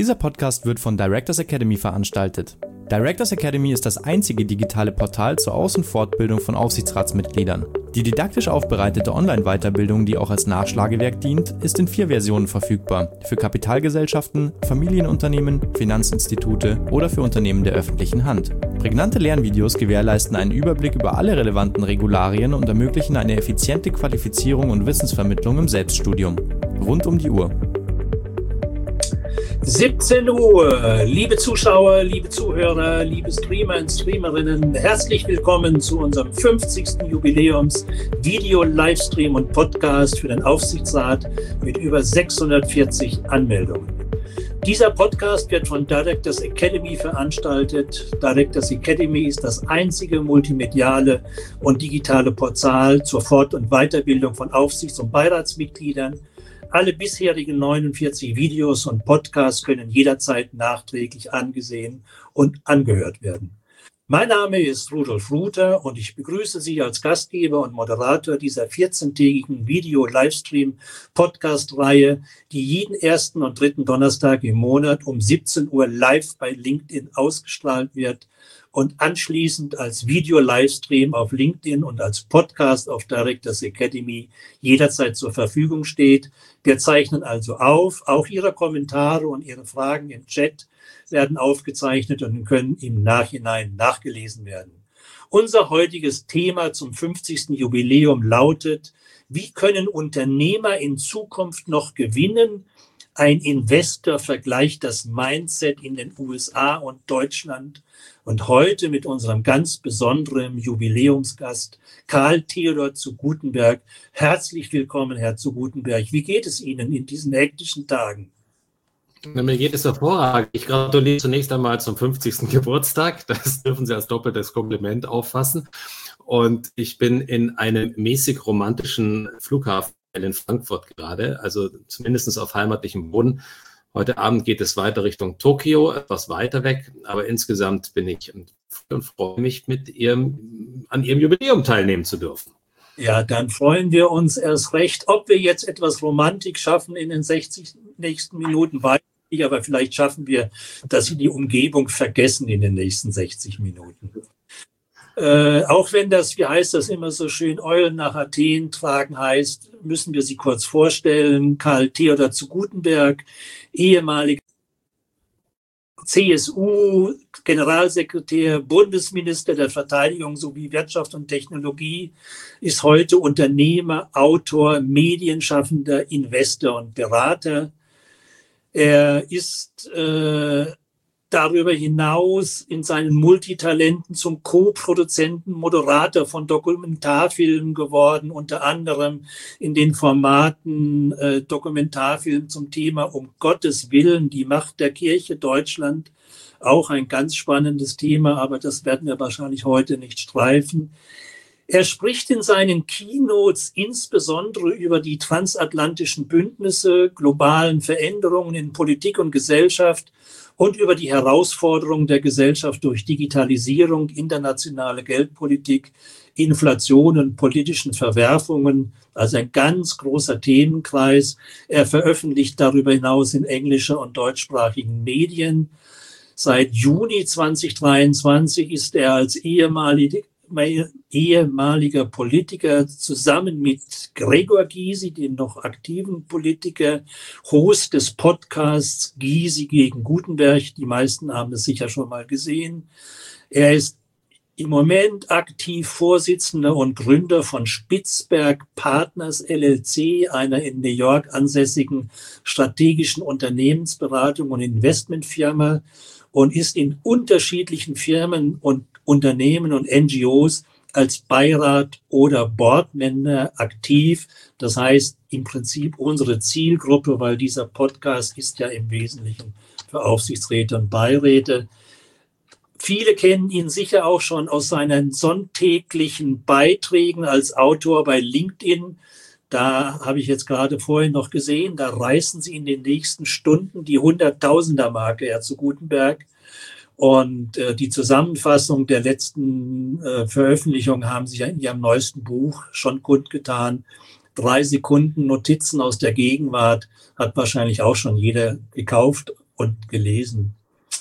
Dieser Podcast wird von Directors Academy veranstaltet. Directors Academy ist das einzige digitale Portal zur Aus- und Fortbildung von Aufsichtsratsmitgliedern. Die didaktisch aufbereitete Online-Weiterbildung, die auch als Nachschlagewerk dient, ist in 4 Versionen verfügbar: für Kapitalgesellschaften, Familienunternehmen, Finanzinstitute oder für Unternehmen der öffentlichen Hand. Prägnante Lernvideos gewährleisten einen Überblick über alle relevanten Regularien und ermöglichen eine effiziente Qualifizierung und Wissensvermittlung im Selbststudium. Rund um die Uhr. 17 Uhr, liebe Zuschauer, liebe Zuhörer, liebe Streamer und Streamerinnen, herzlich willkommen zu unserem 50. Jubiläums-Video-Livestream und Podcast für den Aufsichtsrat mit über 640 Anmeldungen. Dieser Podcast wird von Directors Academy veranstaltet. Directors Academy ist das einzige multimediale und digitale Portal zur Fort- und Weiterbildung von Aufsichts- und Beiratsmitgliedern. Alle bisherigen 49 Videos und Podcasts können jederzeit nachträglich angesehen und angehört werden. Mein Name ist Rudolf Ruther und ich begrüße Sie als Gastgeber und Moderator dieser 14-tägigen Video-Livestream-Podcast-Reihe, die jeden ersten und dritten Donnerstag im Monat um 17 Uhr live bei LinkedIn ausgestrahlt wird und anschließend als Video-Livestream auf LinkedIn und als Podcast auf Directors Academy jederzeit zur Verfügung steht. Wir zeichnen also auf. Auch Ihre Kommentare und Ihre Fragen im Chat werden aufgezeichnet und können im Nachhinein nachgelesen werden. Unser heutiges Thema zum 50. Jubiläum lautet: Wie können Unternehmer in Zukunft noch gewinnen? Ein Investor vergleicht das Mindset in den USA und Deutschland. Und heute mit unserem ganz besonderen Jubiläumsgast Karl Theodor zu Gutenberg. Herzlich willkommen, Herr zu Gutenberg. Wie geht es Ihnen in diesen hektischen Tagen? Mir geht es hervorragend. Ich gratuliere zunächst einmal zum 50. Geburtstag. Das dürfen Sie als doppeltes Kompliment auffassen. Und ich bin in einem mäßig romantischen Flughafen in Frankfurt gerade, also zumindest auf heimatlichem Boden. Heute Abend geht es weiter Richtung Tokio, etwas weiter weg, aber insgesamt bin ich und freue mich, an Ihrem Jubiläum teilnehmen zu dürfen. Ja, dann freuen wir uns erst recht. Ob wir jetzt etwas Romantik schaffen in den 60 nächsten Minuten, weiß ich nicht, aber vielleicht schaffen wir, dass Sie die Umgebung vergessen in den nächsten 60 Minuten. Auch wenn das, wie heißt das immer so schön, Eulen nach Athen tragen heißt, müssen wir Sie kurz vorstellen. Karl Theodor zu Gutenberg, ehemaliger CSU, Generalsekretär, Bundesminister der Verteidigung sowie Wirtschaft und Technologie, ist heute Unternehmer, Autor, Medienschaffender, Investor und Berater. Er ist darüber hinaus in seinen Multitalenten zum Co-Produzenten, Moderator von Dokumentarfilmen geworden, unter anderem in den Formaten Dokumentarfilm zum Thema Um Gottes Willen, die Macht der Kirche Deutschland. Auch ein ganz spannendes Thema, aber das werden wir wahrscheinlich heute nicht streifen. Er spricht in seinen Keynotes insbesondere über die transatlantischen Bündnisse, globalen Veränderungen in Politik und Gesellschaft und über die Herausforderungen der Gesellschaft durch Digitalisierung, internationale Geldpolitik, Inflation und politischen Verwerfungen. Also ein ganz großer Themenkreis. Er veröffentlicht darüber hinaus in englischer und deutschsprachigen Medien. Seit Juni 2023 ist er als ehemaliger Politiker zusammen mit Gregor Gysi, dem noch aktiven Politiker, Host des Podcasts Gysi gegen Gutenberg. Die meisten haben es sicher schon mal gesehen. Er ist im Moment aktiv Vorsitzender und Gründer von Spitzberg Partners LLC, einer in New York ansässigen strategischen Unternehmensberatung und Investmentfirma, und ist in unterschiedlichen Firmen und Unternehmen und NGOs als Beirat oder Boardmember aktiv. Das heißt im Prinzip unsere Zielgruppe, weil dieser Podcast ist ja im Wesentlichen für Aufsichtsräte und Beiräte. Viele kennen ihn sicher auch schon aus seinen sonntäglichen Beiträgen als Autor bei LinkedIn. Da habe ich jetzt gerade vorhin noch gesehen, da reißen Sie in den nächsten Stunden die 100.000er-Marke, Herr zu Gutenberg. Und die Zusammenfassung der letzten Veröffentlichung haben Sie ja in Ihrem neuesten Buch schon kundgetan. 3 Sekunden Notizen aus der Gegenwart hat wahrscheinlich auch schon jeder gekauft und gelesen.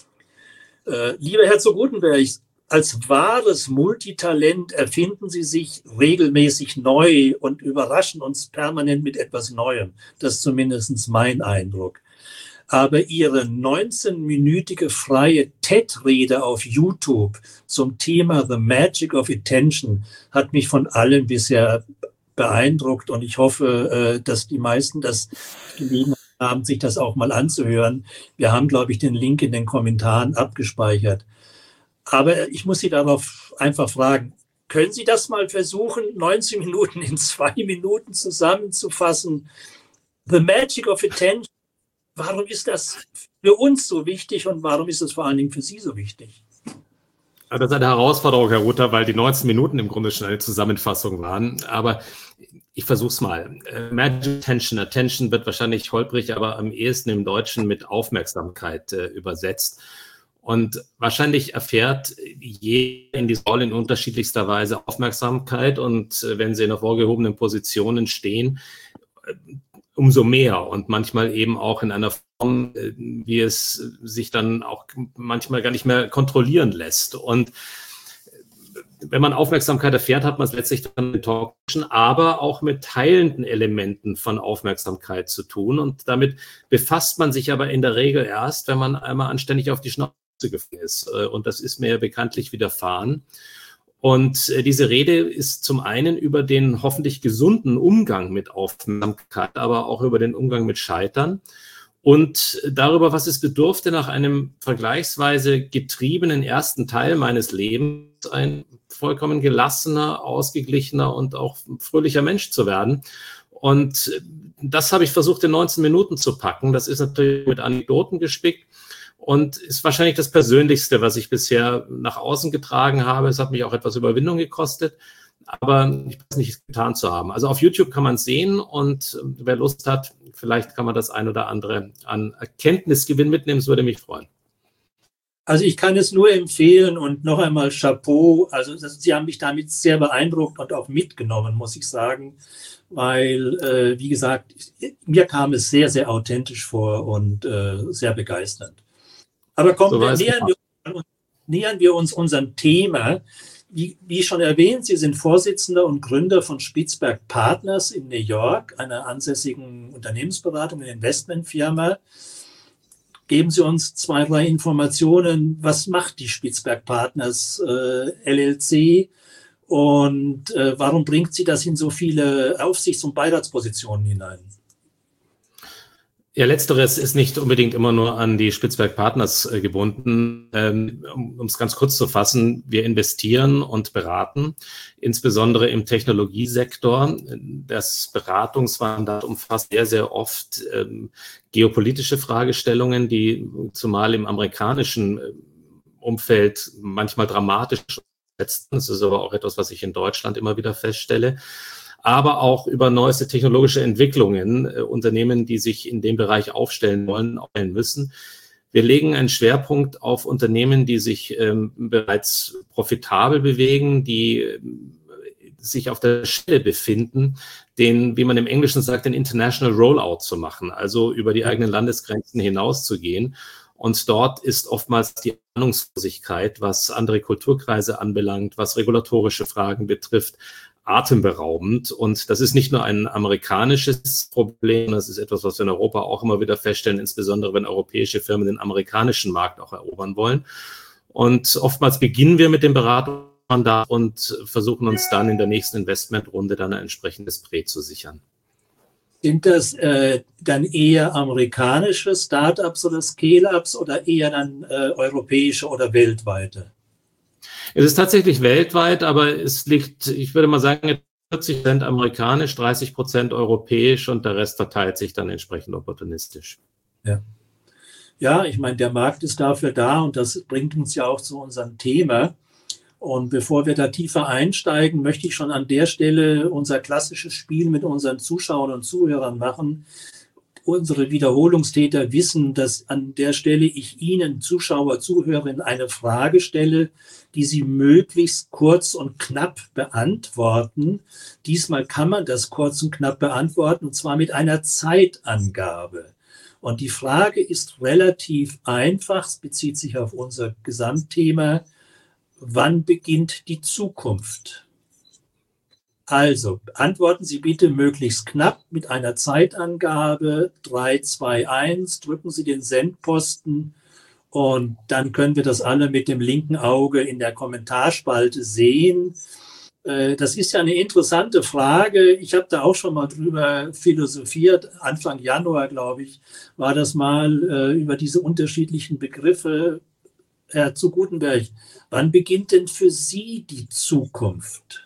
Lieber Herr zu Gutenberg, als wahres Multitalent erfinden Sie sich regelmäßig neu und überraschen uns permanent mit etwas Neuem. Das ist zumindest mein Eindruck. Aber Ihre 19-minütige freie TED-Rede auf YouTube zum Thema The Magic of Attention hat mich von allen bisher beeindruckt und ich hoffe, dass die meisten das gelegen haben, sich das auch mal anzuhören. Wir haben, glaube ich, den Link in den Kommentaren abgespeichert. Aber ich muss Sie darauf einfach fragen, können Sie das mal versuchen, 19 Minuten in 2 Minuten zusammenzufassen? The Magic of Attention. Warum ist das für uns so wichtig und warum ist es vor allen Dingen für Sie so wichtig? Das ist eine Herausforderung, Herr Ruther, weil die 19 Minuten im Grunde schon eine Zusammenfassung waren. Aber ich versuche es mal. Magic Attention. Attention wird wahrscheinlich holprig, aber am ehesten im Deutschen mit Aufmerksamkeit übersetzt. Und wahrscheinlich erfährt jeder in dieser Rolle in unterschiedlichster Weise Aufmerksamkeit. Und wenn Sie in vorgehobenen Positionen stehen, umso mehr und manchmal eben auch in einer Form, wie es sich dann auch manchmal gar nicht mehr kontrollieren lässt. Und wenn man Aufmerksamkeit erfährt, hat man es letztlich dann mit Talkschen, aber auch mit teilenden Elementen von Aufmerksamkeit zu tun. Und damit befasst man sich aber in der Regel erst, wenn man einmal anständig auf die Schnauze gefallen ist. Und das ist mir ja bekanntlich widerfahren. Und diese Rede ist zum einen über den hoffentlich gesunden Umgang mit Aufmerksamkeit, aber auch über den Umgang mit Scheitern und darüber, was es bedurfte, nach einem vergleichsweise getriebenen ersten Teil meines Lebens ein vollkommen gelassener, ausgeglichener und auch fröhlicher Mensch zu werden. Und das habe ich versucht, in 19 Minuten zu packen. Das ist natürlich mit Anekdoten gespickt. Und ist wahrscheinlich das Persönlichste, was ich bisher nach außen getragen habe. Es hat mich auch etwas Überwindung gekostet, aber ich weiß nicht, es getan zu haben. Also auf YouTube kann man es sehen und wer Lust hat, vielleicht kann man das ein oder andere an Erkenntnisgewinn mitnehmen. Das würde mich freuen. Also ich kann es nur empfehlen und noch einmal Chapeau. Also Sie haben mich damit sehr beeindruckt und auch mitgenommen, muss ich sagen, weil, wie gesagt, mir kam es sehr, sehr authentisch vor und sehr begeisternd. Aber kommen wir, nähern wir uns unserem Thema. Wie schon erwähnt, Sie sind Vorsitzender und Gründer von Spitzberg Partners in New York, einer ansässigen Unternehmensberatung und Investmentfirma. Geben Sie uns 2, 3 Informationen. Was macht die Spitzberg Partners LLC und warum bringt sie das in so viele Aufsichts- und Beiratspositionen hinein? Ja, letzteres ist nicht unbedingt immer nur an die Spitzberg Partners gebunden. Um es ganz kurz zu fassen, wir investieren und beraten, insbesondere im Technologiesektor. Das Beratungsmandat umfasst sehr, sehr oft geopolitische Fragestellungen, die zumal im amerikanischen Umfeld manchmal dramatisch sind. Das ist aber auch etwas, was ich in Deutschland immer wieder feststelle. Aber auch über neueste technologische Entwicklungen, Unternehmen, die sich in dem Bereich aufstellen wollen, aufstellen müssen. Wir legen einen Schwerpunkt auf Unternehmen, die sich bereits profitabel bewegen, die sich auf der Stelle befinden, den, wie man im Englischen sagt, den International Rollout zu machen, also über die eigenen Landesgrenzen hinauszugehen. Und dort ist oftmals die Ahnungslosigkeit, was andere Kulturkreise anbelangt, was regulatorische Fragen betrifft, atemberaubend. Und das ist nicht nur ein amerikanisches Problem, das ist etwas, was wir in Europa auch immer wieder feststellen, insbesondere wenn europäische Firmen den amerikanischen Markt auch erobern wollen. Und oftmals beginnen wir mit dem Beratungsmandat und versuchen uns dann in der nächsten Investmentrunde dann ein entsprechendes Prä zu sichern. Sind das dann eher amerikanische Startups oder Scale-Ups oder eher dann europäische oder weltweite? Es ist tatsächlich weltweit, aber es liegt, ich würde mal sagen, 40% amerikanisch, 30% europäisch und der Rest verteilt sich dann entsprechend opportunistisch. Ja, ich meine, der Markt ist dafür da und das bringt uns ja auch zu unserem Thema. Und bevor wir da tiefer einsteigen, möchte ich schon an der Stelle unser klassisches Spiel mit unseren Zuschauern und Zuhörern machen. Unsere Wiederholungstäter wissen, dass an der Stelle ich Ihnen, Zuschauer, Zuhörerinnen, eine Frage stelle, die Sie möglichst kurz und knapp beantworten. Diesmal kann man das kurz und knapp beantworten, und zwar mit einer Zeitangabe. Und die Frage ist relativ einfach, es bezieht sich auf unser Gesamtthema. Wann beginnt die Zukunft? Also, antworten Sie bitte möglichst knapp mit einer Zeitangabe 3, 2, 1, drücken Sie den Sendposten und dann können wir das alle mit dem linken Auge in der Kommentarspalte sehen. Das ist ja eine interessante Frage. Ich habe da auch schon mal drüber philosophiert. Anfang Januar, glaube ich, war das mal über diese unterschiedlichen Begriffe. Herr zu Gutenberg, wann beginnt denn für Sie die Zukunft?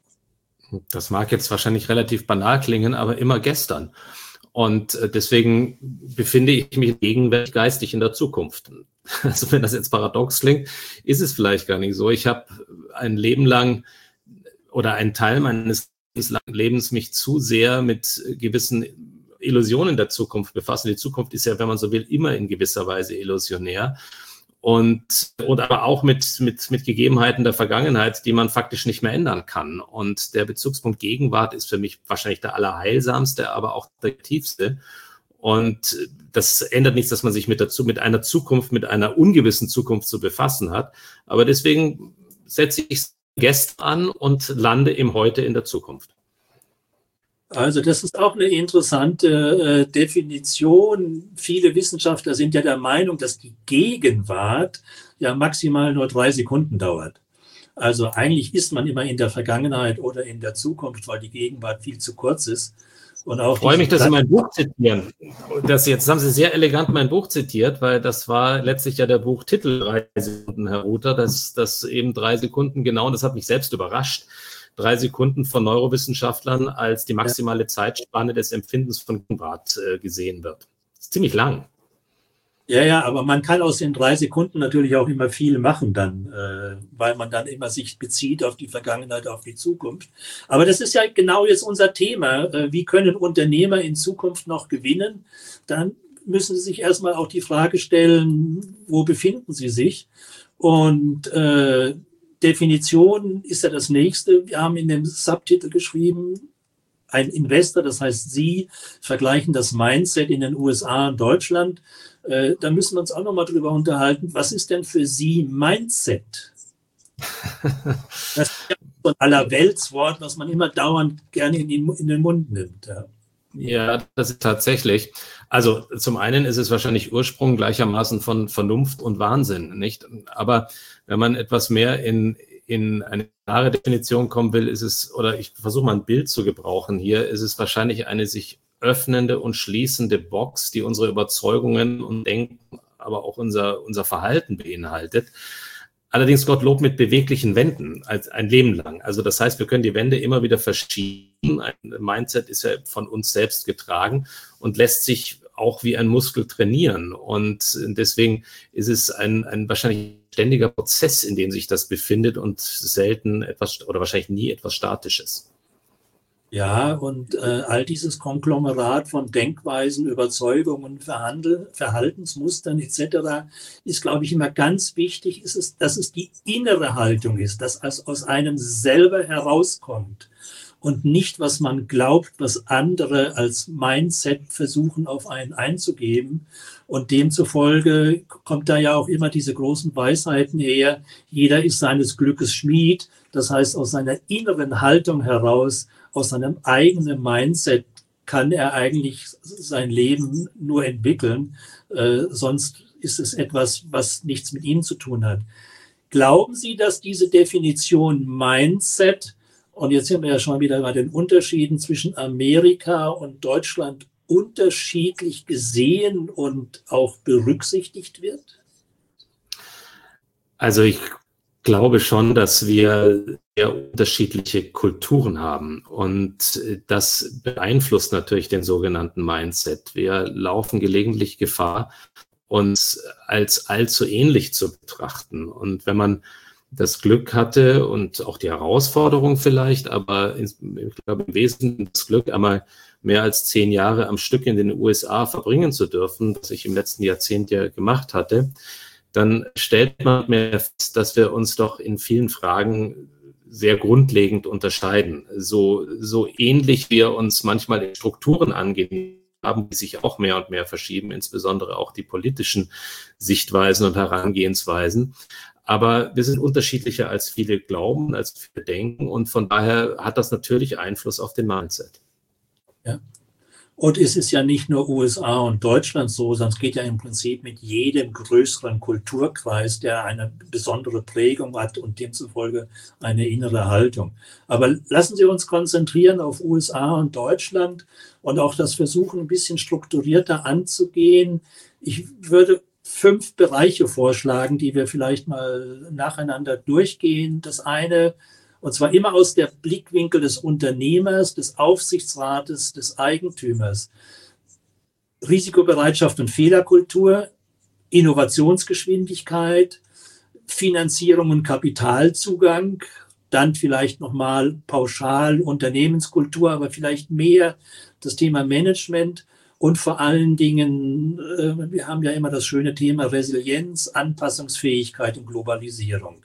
Das mag jetzt wahrscheinlich relativ banal klingen, aber immer gestern. Und deswegen befinde ich mich gegenwärtig geistig in der Zukunft. Also wenn das jetzt paradox klingt, ist es vielleicht gar nicht so. Ich habe ein Leben lang oder einen Teil meines Lebens mich zu sehr mit gewissen Illusionen der Zukunft befasst. Die Zukunft ist ja, wenn man so will, immer in gewisser Weise illusionär. Und aber auch mit Gegebenheiten der Vergangenheit, die man faktisch nicht mehr ändern kann. Und der Bezugspunkt Gegenwart ist für mich wahrscheinlich der allerheilsamste, aber auch der tiefste. Und das ändert nichts, dass man sich mit einer Zukunft, mit einer ungewissen Zukunft zu befassen hat. Aber deswegen setze ich es gestern an und lande im Heute in der Zukunft. Also das ist auch eine interessante Definition. Viele Wissenschaftler sind ja der Meinung, dass die Gegenwart ja maximal nur 3 Sekunden dauert. Also eigentlich ist man immer in der Vergangenheit oder in der Zukunft, weil die Gegenwart viel zu kurz ist. Und auch ich freue mich, dass Sie mein Buch zitieren. Jetzt haben Sie sehr elegant mein Buch zitiert, weil das war letztlich ja der Buchtitel 3 Sekunden, Herr Ruther, das eben 3 Sekunden genau, und das hat mich selbst überrascht, 3 Sekunden von Neurowissenschaftlern als die maximale Zeitspanne des Empfindens von Gegenwart gesehen wird. Das ist ziemlich lang. Ja, aber man kann aus den 3 Sekunden natürlich auch immer viel machen dann, weil man dann immer sich bezieht auf die Vergangenheit, auf die Zukunft. Aber das ist ja genau jetzt unser Thema. Wie können Unternehmer in Zukunft noch gewinnen? Dann müssen sie sich erstmal auch die Frage stellen, wo befinden sie sich? Und Definition ist ja das nächste. Wir haben in dem Subtitel geschrieben, ein Investor, das heißt Sie, vergleichen das Mindset in den USA und Deutschland. Da müssen wir uns auch nochmal drüber unterhalten. Was ist denn für Sie Mindset? Das ist ja so ein Allerweltswort, was man immer dauernd gerne in den Mund nimmt. Ja, das ist tatsächlich. Also zum einen ist es wahrscheinlich Ursprung gleichermaßen von Vernunft und Wahnsinn, nicht? Aber wenn man etwas mehr in eine klare Definition kommen will, ist es, oder ich versuche mal ein Bild zu gebrauchen hier, ist es wahrscheinlich eine sich öffnende und schließende Box, die unsere Überzeugungen und Denken, aber auch unser Verhalten beinhaltet. Allerdings Gottlob mit beweglichen Wänden, als ein Leben lang. Also das heißt, wir können die Wände immer wieder verschieben. Ein Mindset ist ja von uns selbst getragen und lässt sich auch wie ein Muskel trainieren. Und deswegen ist es ein wahrscheinlich ständiger Prozess, in dem sich das befindet und selten etwas oder wahrscheinlich nie etwas Statisches. Ja, und all dieses Konglomerat von Denkweisen, Überzeugungen, Verhaltensmustern etc. ist, glaube ich, immer ganz wichtig, dass es die innere Haltung ist, dass es aus einem selber herauskommt und nicht, was man glaubt, was andere als Mindset versuchen, auf einen einzugeben. Und demzufolge kommt da ja auch immer diese großen Weisheiten her, jeder ist seines Glückes Schmied. Das heißt, aus seiner inneren Haltung heraus, aus seinem eigenen Mindset kann er eigentlich sein Leben nur entwickeln. Sonst ist es etwas, was nichts mit ihm zu tun hat. Glauben Sie, dass diese Definition Mindset, und jetzt sind wir ja schon wieder bei den Unterschieden zwischen Amerika und Deutschland, unterschiedlich gesehen und auch berücksichtigt wird? Also ich glaube schon, dass wir sehr unterschiedliche Kulturen haben und das beeinflusst natürlich den sogenannten Mindset. Wir laufen gelegentlich Gefahr, uns als allzu ähnlich zu betrachten. Und wenn man das Glück hatte und auch die Herausforderung vielleicht, aber ich glaube im Wesentlichen das Glück, einmal mehr als 10 Jahre am Stück in den USA verbringen zu dürfen, was ich im letzten Jahrzehnt ja gemacht hatte, dann stellt man mehr fest, dass wir uns doch in vielen Fragen sehr grundlegend unterscheiden. So ähnlich wir uns manchmal in Strukturen angehen, haben, die sich auch mehr und mehr verschieben, insbesondere auch die politischen Sichtweisen und Herangehensweisen. Aber wir sind unterschiedlicher, als viele glauben, als viele denken. Und von daher hat das natürlich Einfluss auf den Mindset. Ja. Und es ist ja nicht nur USA und Deutschland so, sondern es geht ja im Prinzip mit jedem größeren Kulturkreis, der eine besondere Prägung hat und demzufolge eine innere Haltung. Aber lassen Sie uns konzentrieren auf USA und Deutschland und auch das versuchen, ein bisschen strukturierter anzugehen. Ich würde 5 Bereiche vorschlagen, die wir vielleicht mal nacheinander durchgehen. Das eine, und zwar immer aus der Blickwinkel des Unternehmers, des Aufsichtsrates, des Eigentümers. Risikobereitschaft und Fehlerkultur, Innovationsgeschwindigkeit, Finanzierung und Kapitalzugang, dann vielleicht nochmal pauschal Unternehmenskultur, aber vielleicht mehr das Thema Management und vor allen Dingen, wir haben ja immer das schöne Thema Resilienz, Anpassungsfähigkeit und Globalisierung.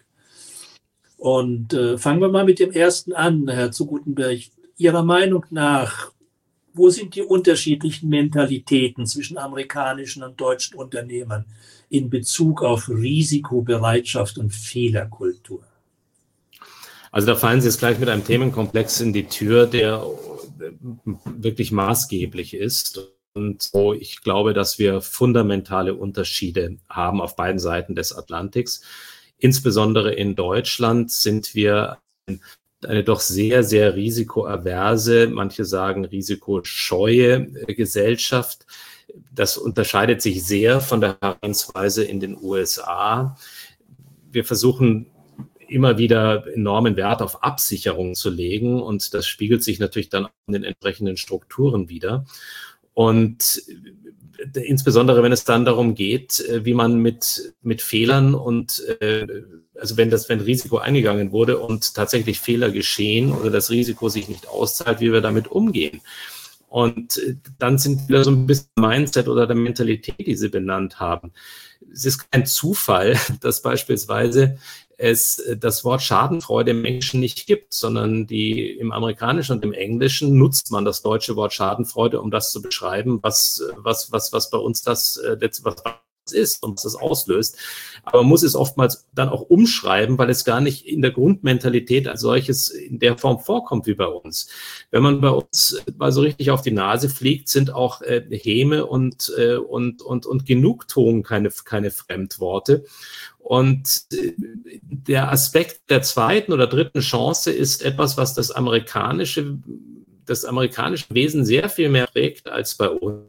Und fangen wir mal mit dem ersten an, Herr zu Guttenberg. Ihrer Meinung nach, wo sind die unterschiedlichen Mentalitäten zwischen amerikanischen und deutschen Unternehmern in Bezug auf Risikobereitschaft und Fehlerkultur? Also da fallen Sie jetzt gleich mit einem Themenkomplex in die Tür, der wirklich maßgeblich ist. Und wo ich glaube, dass wir fundamentale Unterschiede haben auf beiden Seiten des Atlantiks. Insbesondere in Deutschland sind wir eine doch sehr, sehr risikoaverse, manche sagen risikoscheue Gesellschaft. Das unterscheidet sich sehr von der Herangehensweise in den USA. Wir versuchen immer wieder enormen Wert auf Absicherung zu legen und das spiegelt sich natürlich dann in den entsprechenden Strukturen wider. Und insbesondere, wenn es dann darum geht, wie man mit Fehlern und also wenn Risiko eingegangen wurde und tatsächlich Fehler geschehen oder das Risiko sich nicht auszahlt, wie wir damit umgehen. Und dann sind wieder so ein bisschen Mindset oder der Mentalität, die Sie benannt haben. Es ist kein Zufall, dass beispielsweise es das Wort Schadenfreude im Englischen nicht gibt, sondern im Amerikanischen und im Englischen nutzt man das deutsche Wort Schadenfreude, um das zu beschreiben, was bei uns das ist und was das auslöst. Aber man muss es oftmals dann auch umschreiben, weil es gar nicht in der Grundmentalität als solches in der Form vorkommt wie bei uns. Wenn man bei uns mal so richtig auf die Nase fliegt, sind auch Häme und Genugtuung keine Fremdworte. Und der Aspekt der zweiten oder dritten Chance ist etwas, was das amerikanische Wesen sehr viel mehr prägt als bei uns.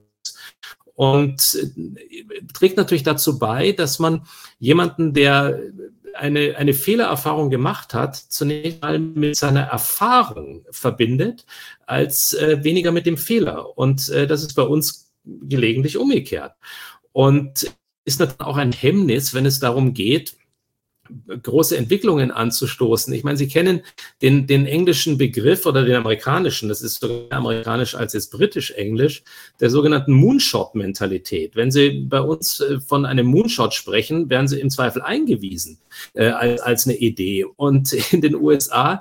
Und trägt natürlich dazu bei, dass man jemanden, der eine Fehlererfahrung gemacht hat, zunächst mal mit seiner Erfahrung verbindet, als weniger mit dem Fehler. Und das ist bei uns gelegentlich umgekehrt. Und ist natürlich auch ein Hemmnis, wenn es darum geht, große Entwicklungen anzustoßen. Ich meine, Sie kennen den englischen Begriff oder den amerikanischen, das ist sogar amerikanisch als jetzt britisch-englisch, der sogenannten Moonshot-Mentalität. Wenn Sie bei uns von einem Moonshot sprechen, werden Sie im Zweifel eingewiesen als eine Idee. Und in den USA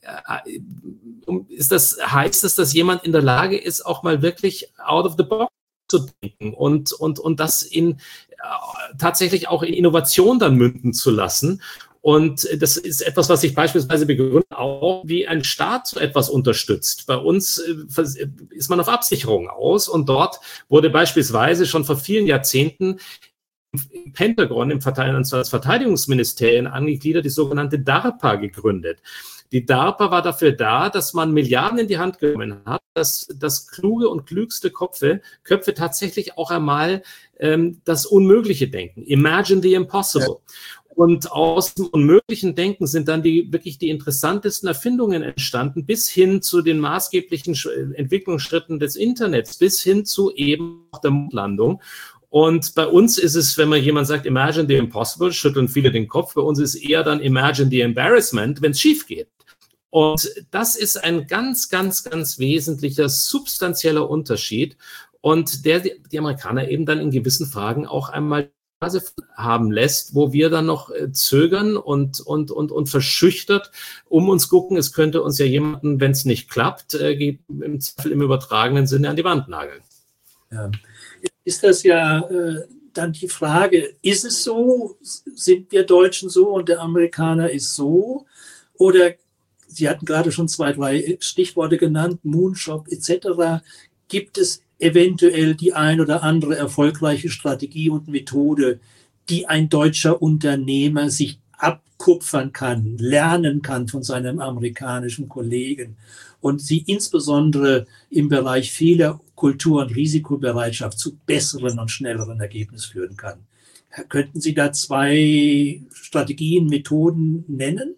heißt es, dass jemand in der Lage ist, auch mal wirklich out of the box zu denken und das tatsächlich auch in Innovation dann münden zu lassen. Und das ist etwas, was sich beispielsweise begründet, auch wie ein Staat so etwas unterstützt. Bei uns ist man auf Absicherung aus und dort wurde beispielsweise schon vor vielen Jahrzehnten im Pentagon, als Verteidigungsministerien angegliedert, die sogenannte DARPA gegründet. Die DARPA war dafür da, dass man Milliarden in die Hand genommen hat, dass das kluge und klügste Köpfe tatsächlich auch einmal das Unmögliche denken. Imagine the impossible. Ja. Und aus dem unmöglichen Denken sind dann wirklich die interessantesten Erfindungen entstanden, bis hin zu den maßgeblichen Entwicklungsschritten des Internets, bis hin zu eben der Mondlandung. Und bei uns ist es, wenn man jemand sagt, imagine the impossible, schütteln viele den Kopf. Bei uns ist eher dann imagine the embarrassment, wenn es schief geht. Und das ist ein ganz, ganz, ganz wesentlicher, substanzieller Unterschied. Und die Amerikaner eben dann in gewissen Fragen auch einmal haben lässt, wo wir dann noch zögern und verschüchtert uns gucken, es könnte uns ja jemanden, wenn es nicht klappt, im Zweifel im übertragenen Sinne an die Wand nageln. Ja. Ist das ja dann die Frage, ist es so, sind wir Deutschen so und der Amerikaner ist so? Oder, Sie hatten gerade schon 2, 3 Stichworte genannt, Moonshot etc. Gibt es eventuell die ein oder andere erfolgreiche Strategie und Methode, die ein deutscher Unternehmer sich abkupfern kann, lernen kann von seinem amerikanischen Kollegen und sie insbesondere im Bereich Fehlerkultur und Risikobereitschaft zu besseren und schnelleren Ergebnissen führen kann? Könnten Sie da 2 Strategien, Methoden nennen?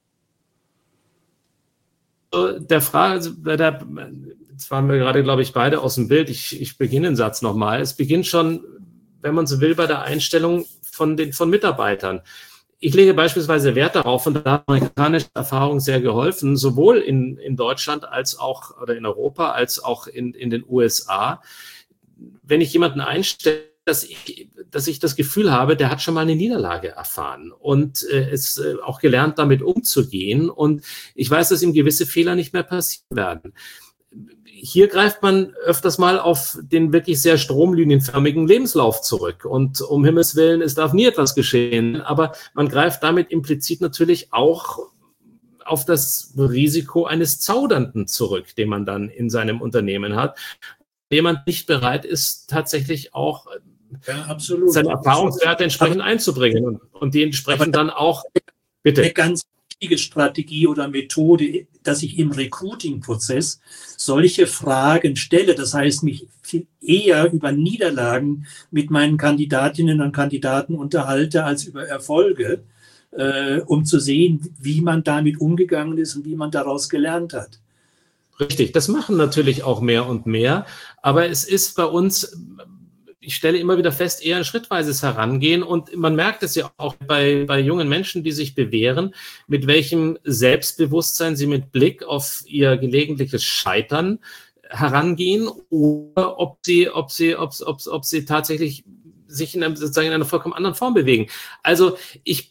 Der Frage, jetzt waren wir gerade, glaube ich, beide aus dem Bild. Ich beginne den Satz nochmal. Es beginnt schon, wenn man so will, bei der Einstellung von Mitarbeitern. Ich lege beispielsweise Wert darauf, und da hat amerikanische Erfahrung sehr geholfen, sowohl in Deutschland als auch, oder in Europa, als auch in den USA. Wenn ich jemanden einstelle, dass ich das Gefühl habe, der hat schon mal eine Niederlage erfahren und ist auch gelernt, damit umzugehen. Und ich weiß, dass ihm gewisse Fehler nicht mehr passieren werden. Hier greift man öfters mal auf den wirklich sehr stromlinienförmigen Lebenslauf zurück. Und um Himmels Willen, es darf nie etwas geschehen. Aber man greift damit implizit natürlich auch auf das Risiko eines Zaudernden zurück, den man dann in seinem Unternehmen hat. Jemand nicht bereit ist, tatsächlich auch seine Erfahrungswerte entsprechend einzubringen und die entsprechend dann auch, bitte. Eine ganz wichtige Strategie oder Methode, dass ich im Recruiting-Prozess solche Fragen stelle, das heißt, mich viel eher über Niederlagen mit meinen Kandidatinnen und Kandidaten unterhalte, als über Erfolge, um zu sehen, wie man damit umgegangen ist und wie man daraus gelernt hat. Richtig, das machen natürlich auch mehr und mehr, aber es ist bei uns, ich stelle immer wieder fest, eher ein schrittweises Herangehen und man merkt es ja auch bei jungen Menschen, die sich bewähren, mit welchem Selbstbewusstsein sie mit Blick auf ihr gelegentliches Scheitern herangehen oder ob sie tatsächlich sich sozusagen in einer vollkommen anderen Form bewegen. Also ich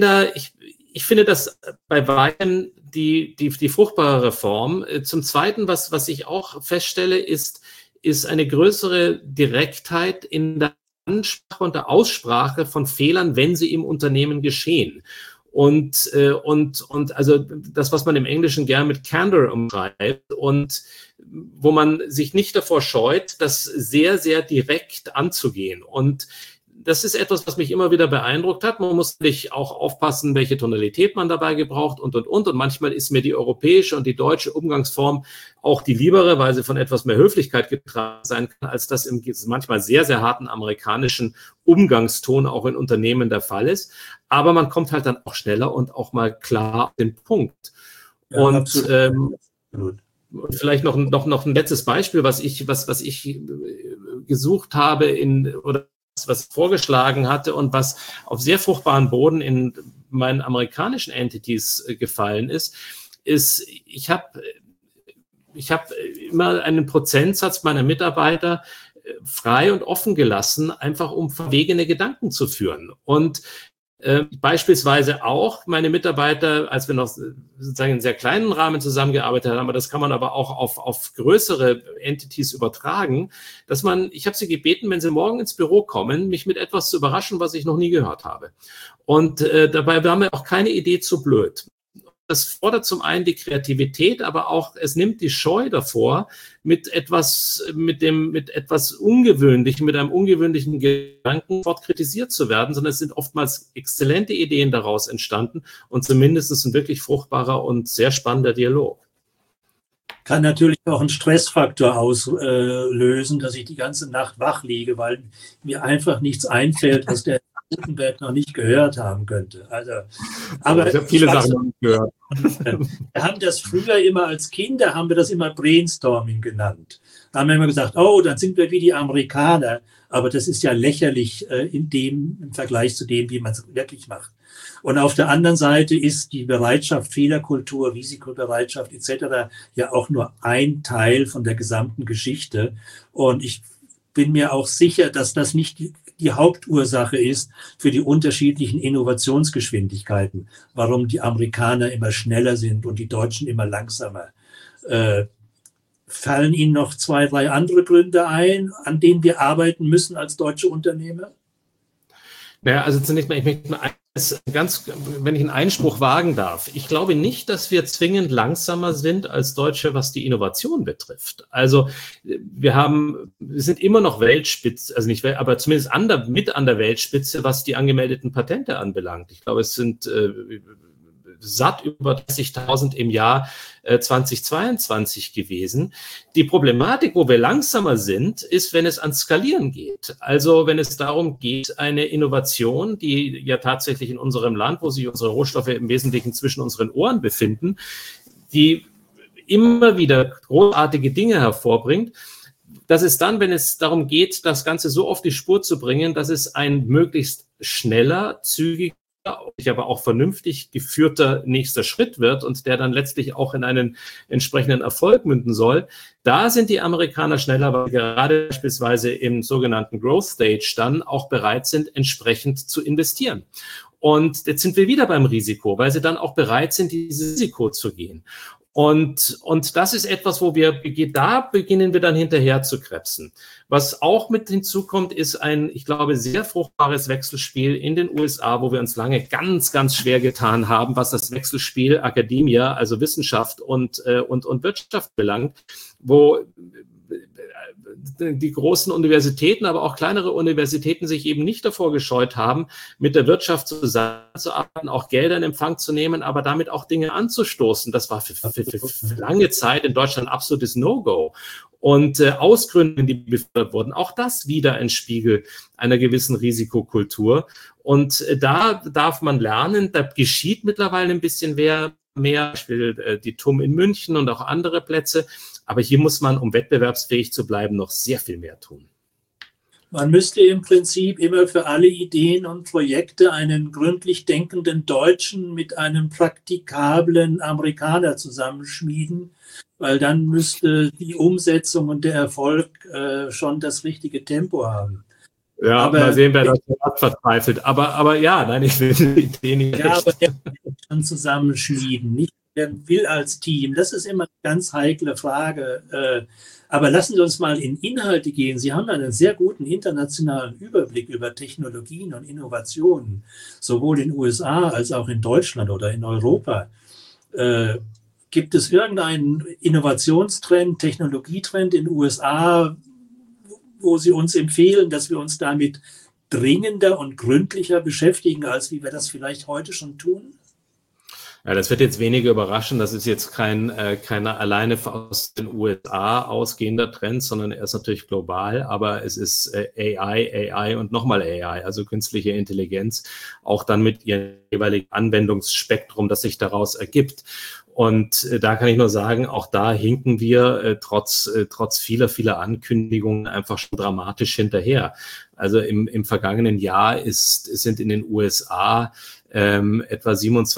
finde das bei weitem die fruchtbare Form. Zum Zweiten, was ich auch feststelle, ist eine größere Direktheit in der Ansprache und der Aussprache von Fehlern, wenn sie im Unternehmen geschehen. Und also das, was man im Englischen gern mit Candor umschreibt und wo man sich nicht davor scheut, das sehr, sehr direkt anzugehen. Und das ist etwas, was mich immer wieder beeindruckt hat. Man muss natürlich auch aufpassen, welche Tonalität man dabei gebraucht und. Und manchmal ist mir die europäische und die deutsche Umgangsform auch die liebere, weil sie von etwas mehr Höflichkeit getragen sein kann, als das im manchmal sehr, sehr harten amerikanischen Umgangston auch in Unternehmen der Fall ist. Aber man kommt halt dann auch schneller und auch mal klar auf den Punkt. Ja, und vielleicht noch ein letztes Beispiel, was ich gesucht habe was ich vorgeschlagen hatte und was auf sehr fruchtbaren Boden in meinen amerikanischen Entities gefallen ist ich habe immer einen Prozentsatz meiner Mitarbeiter frei und offen gelassen, einfach um verwegene Gedanken zu führen. Und beispielsweise auch meine Mitarbeiter, als wir noch sozusagen in sehr kleinen Rahmen zusammengearbeitet haben, aber das kann man aber auch auf größere Entities übertragen, ich habe sie gebeten, wenn sie morgen ins Büro kommen, mich mit etwas zu überraschen, was ich noch nie gehört habe. Und dabei war mir auch keine Idee zu blöd. Das fordert zum einen die Kreativität, aber auch es nimmt die Scheu davor, mit etwas Ungewöhnlichem, mit einem ungewöhnlichen Gedanken sofort kritisiert zu werden, sondern es sind oftmals exzellente Ideen daraus entstanden und zumindest ein wirklich fruchtbarer und sehr spannender Dialog. Kann natürlich auch einen Stressfaktor auslösen, dass ich die ganze Nacht wach liege, weil mir einfach nichts einfällt, was der Gutenberg noch nicht gehört haben könnte. Also, aber ich habe viele Sachen noch nicht gehört. Wir haben das früher immer als Kinder, haben wir das immer Brainstorming genannt. Da haben wir immer gesagt, oh, dann sind wir wie die Amerikaner. Aber das ist ja lächerlich im Vergleich zu dem, wie man es wirklich macht. Und auf der anderen Seite ist die Bereitschaft, Fehlerkultur, Risikobereitschaft etc. ja auch nur ein Teil von der gesamten Geschichte. Und ich bin mir auch sicher, dass das nicht die Hauptursache ist für die unterschiedlichen Fallen Ihnen noch 2, 3 andere Gründe ein, an denen wir arbeiten müssen als deutsche Unternehmer? Naja, also zunächst mal, ich möchte mal wenn ich einen Einspruch wagen darf. Ich glaube nicht, dass wir zwingend langsamer sind als Deutsche, was die Innovation betrifft. Also wir sind immer noch Weltspitze, also nicht, aber zumindest mit an der Weltspitze, was die angemeldeten Patente anbelangt. Ich glaube, es sind satt über 30.000 im Jahr 2022 gewesen. Die Problematik, wo wir langsamer sind, ist, wenn es ans Skalieren geht. Also wenn es darum geht, eine Innovation, die ja tatsächlich in unserem Land, wo sich unsere Rohstoffe im Wesentlichen zwischen unseren Ohren befinden, die immer wieder großartige Dinge hervorbringt, dass es dann, wenn es darum geht, das Ganze so auf die Spur zu bringen, dass es ein möglichst schneller, zügiger, aber auch vernünftig geführter nächster Schritt wird und der dann letztlich auch in einen entsprechenden Erfolg münden soll. Da sind die Amerikaner schneller, weil gerade beispielsweise im sogenannten Growth Stage dann auch bereit sind, entsprechend zu investieren. Und jetzt sind wir wieder beim Risiko, weil sie dann auch bereit sind, dieses Risiko zu gehen. Und das ist etwas, da beginnen wir dann hinterher zu krebsen. Was auch mit hinzukommt, ist ein, ich glaube, sehr fruchtbares Wechselspiel in den USA, wo wir uns lange ganz, ganz schwer getan haben, was das Wechselspiel Akademie, also Wissenschaft und Wirtschaft belangt, wo die großen Universitäten, aber auch kleinere Universitäten sich eben nicht davor gescheut haben, mit der Wirtschaft zusammenzuarbeiten, auch Gelder in Empfang zu nehmen, aber damit auch Dinge anzustoßen. Das war für lange Zeit in Deutschland ein absolutes No-Go. Und Ausgründungen, die befördert wurden, auch das wieder ein Spiegel einer gewissen Risikokultur. Und da darf man lernen, da geschieht mittlerweile ein bisschen mehr, Beispiel die TUM in München und auch andere Plätze. Aber hier muss man, um wettbewerbsfähig zu bleiben, noch sehr viel mehr tun. Man müsste im Prinzip immer für alle Ideen und Projekte einen gründlich denkenden Deutschen mit einem praktikablen Amerikaner zusammenschmieden, weil dann müsste die Umsetzung und der Erfolg schon das richtige Tempo haben. Ja, aber mal sehen, wer das verzweifelt. Aber ja, nein, ich will die Idee nicht. Ja, aber der will schon zusammenschmieden, nicht der will als Team. Das ist immer eine ganz heikle Frage. Aber lassen Sie uns mal in Inhalte gehen. Sie haben einen sehr guten internationalen Überblick über Technologien und Innovationen, sowohl in den USA als auch in Deutschland oder in Europa. Gibt es irgendeinen Innovationstrend, Technologietrend in den USA, wo Sie uns empfehlen, dass wir uns damit dringender und gründlicher beschäftigen, als wie wir das vielleicht heute schon tun? Ja, das wird jetzt weniger überraschen. Das ist jetzt keiner alleine aus den USA ausgehender Trend, sondern er ist natürlich global. Aber es ist AI und nochmal AI, also künstliche Intelligenz, auch dann mit ihrem jeweiligen Anwendungsspektrum, das sich daraus ergibt. Und da kann ich nur sagen, auch da hinken wir trotz vieler Ankündigungen einfach schon dramatisch hinterher. Also im vergangenen Jahr sind in den USA etwa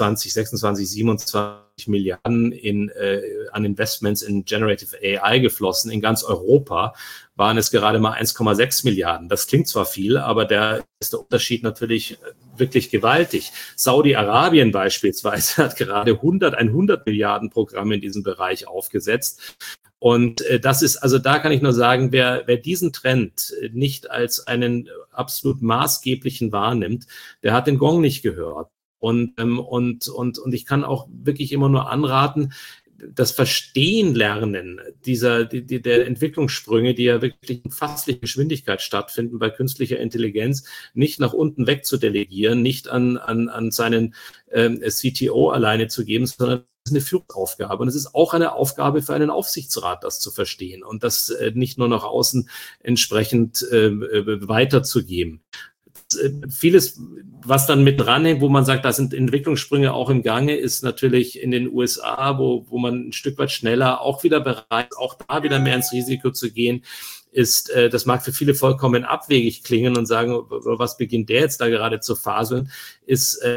27 Milliarden an Investments in Generative AI geflossen. In ganz Europa waren es gerade mal 1,6 Milliarden. Das klingt zwar viel, aber der Unterschied natürlich wirklich gewaltig. Saudi-Arabien beispielsweise hat gerade ein 100 Milliarden Programm in diesem Bereich aufgesetzt. Und das ist, also da kann ich nur sagen, wer diesen Trend nicht als einen absolut maßgeblichen wahrnimmt, der hat den Gong nicht gehört. Und ich kann auch wirklich immer nur anraten, das Verstehen lernen der Entwicklungssprünge, die ja wirklich in fasslicher Geschwindigkeit stattfinden bei künstlicher Intelligenz, nicht nach unten weg zu delegieren, nicht an seinen CTO alleine zu geben, sondern das ist eine Führungsaufgabe. Und es ist auch eine Aufgabe für einen Aufsichtsrat, das zu verstehen und das nicht nur nach außen entsprechend weiterzugeben. Vieles, was dann mit dranhängt, wo man sagt, da sind Entwicklungssprünge auch im Gange, ist natürlich in den USA, wo man ein Stück weit schneller auch wieder bereit ist, auch da wieder mehr ins Risiko zu gehen, ist, das mag für viele vollkommen abwegig klingen und sagen, was beginnt der jetzt da gerade zu faseln, ist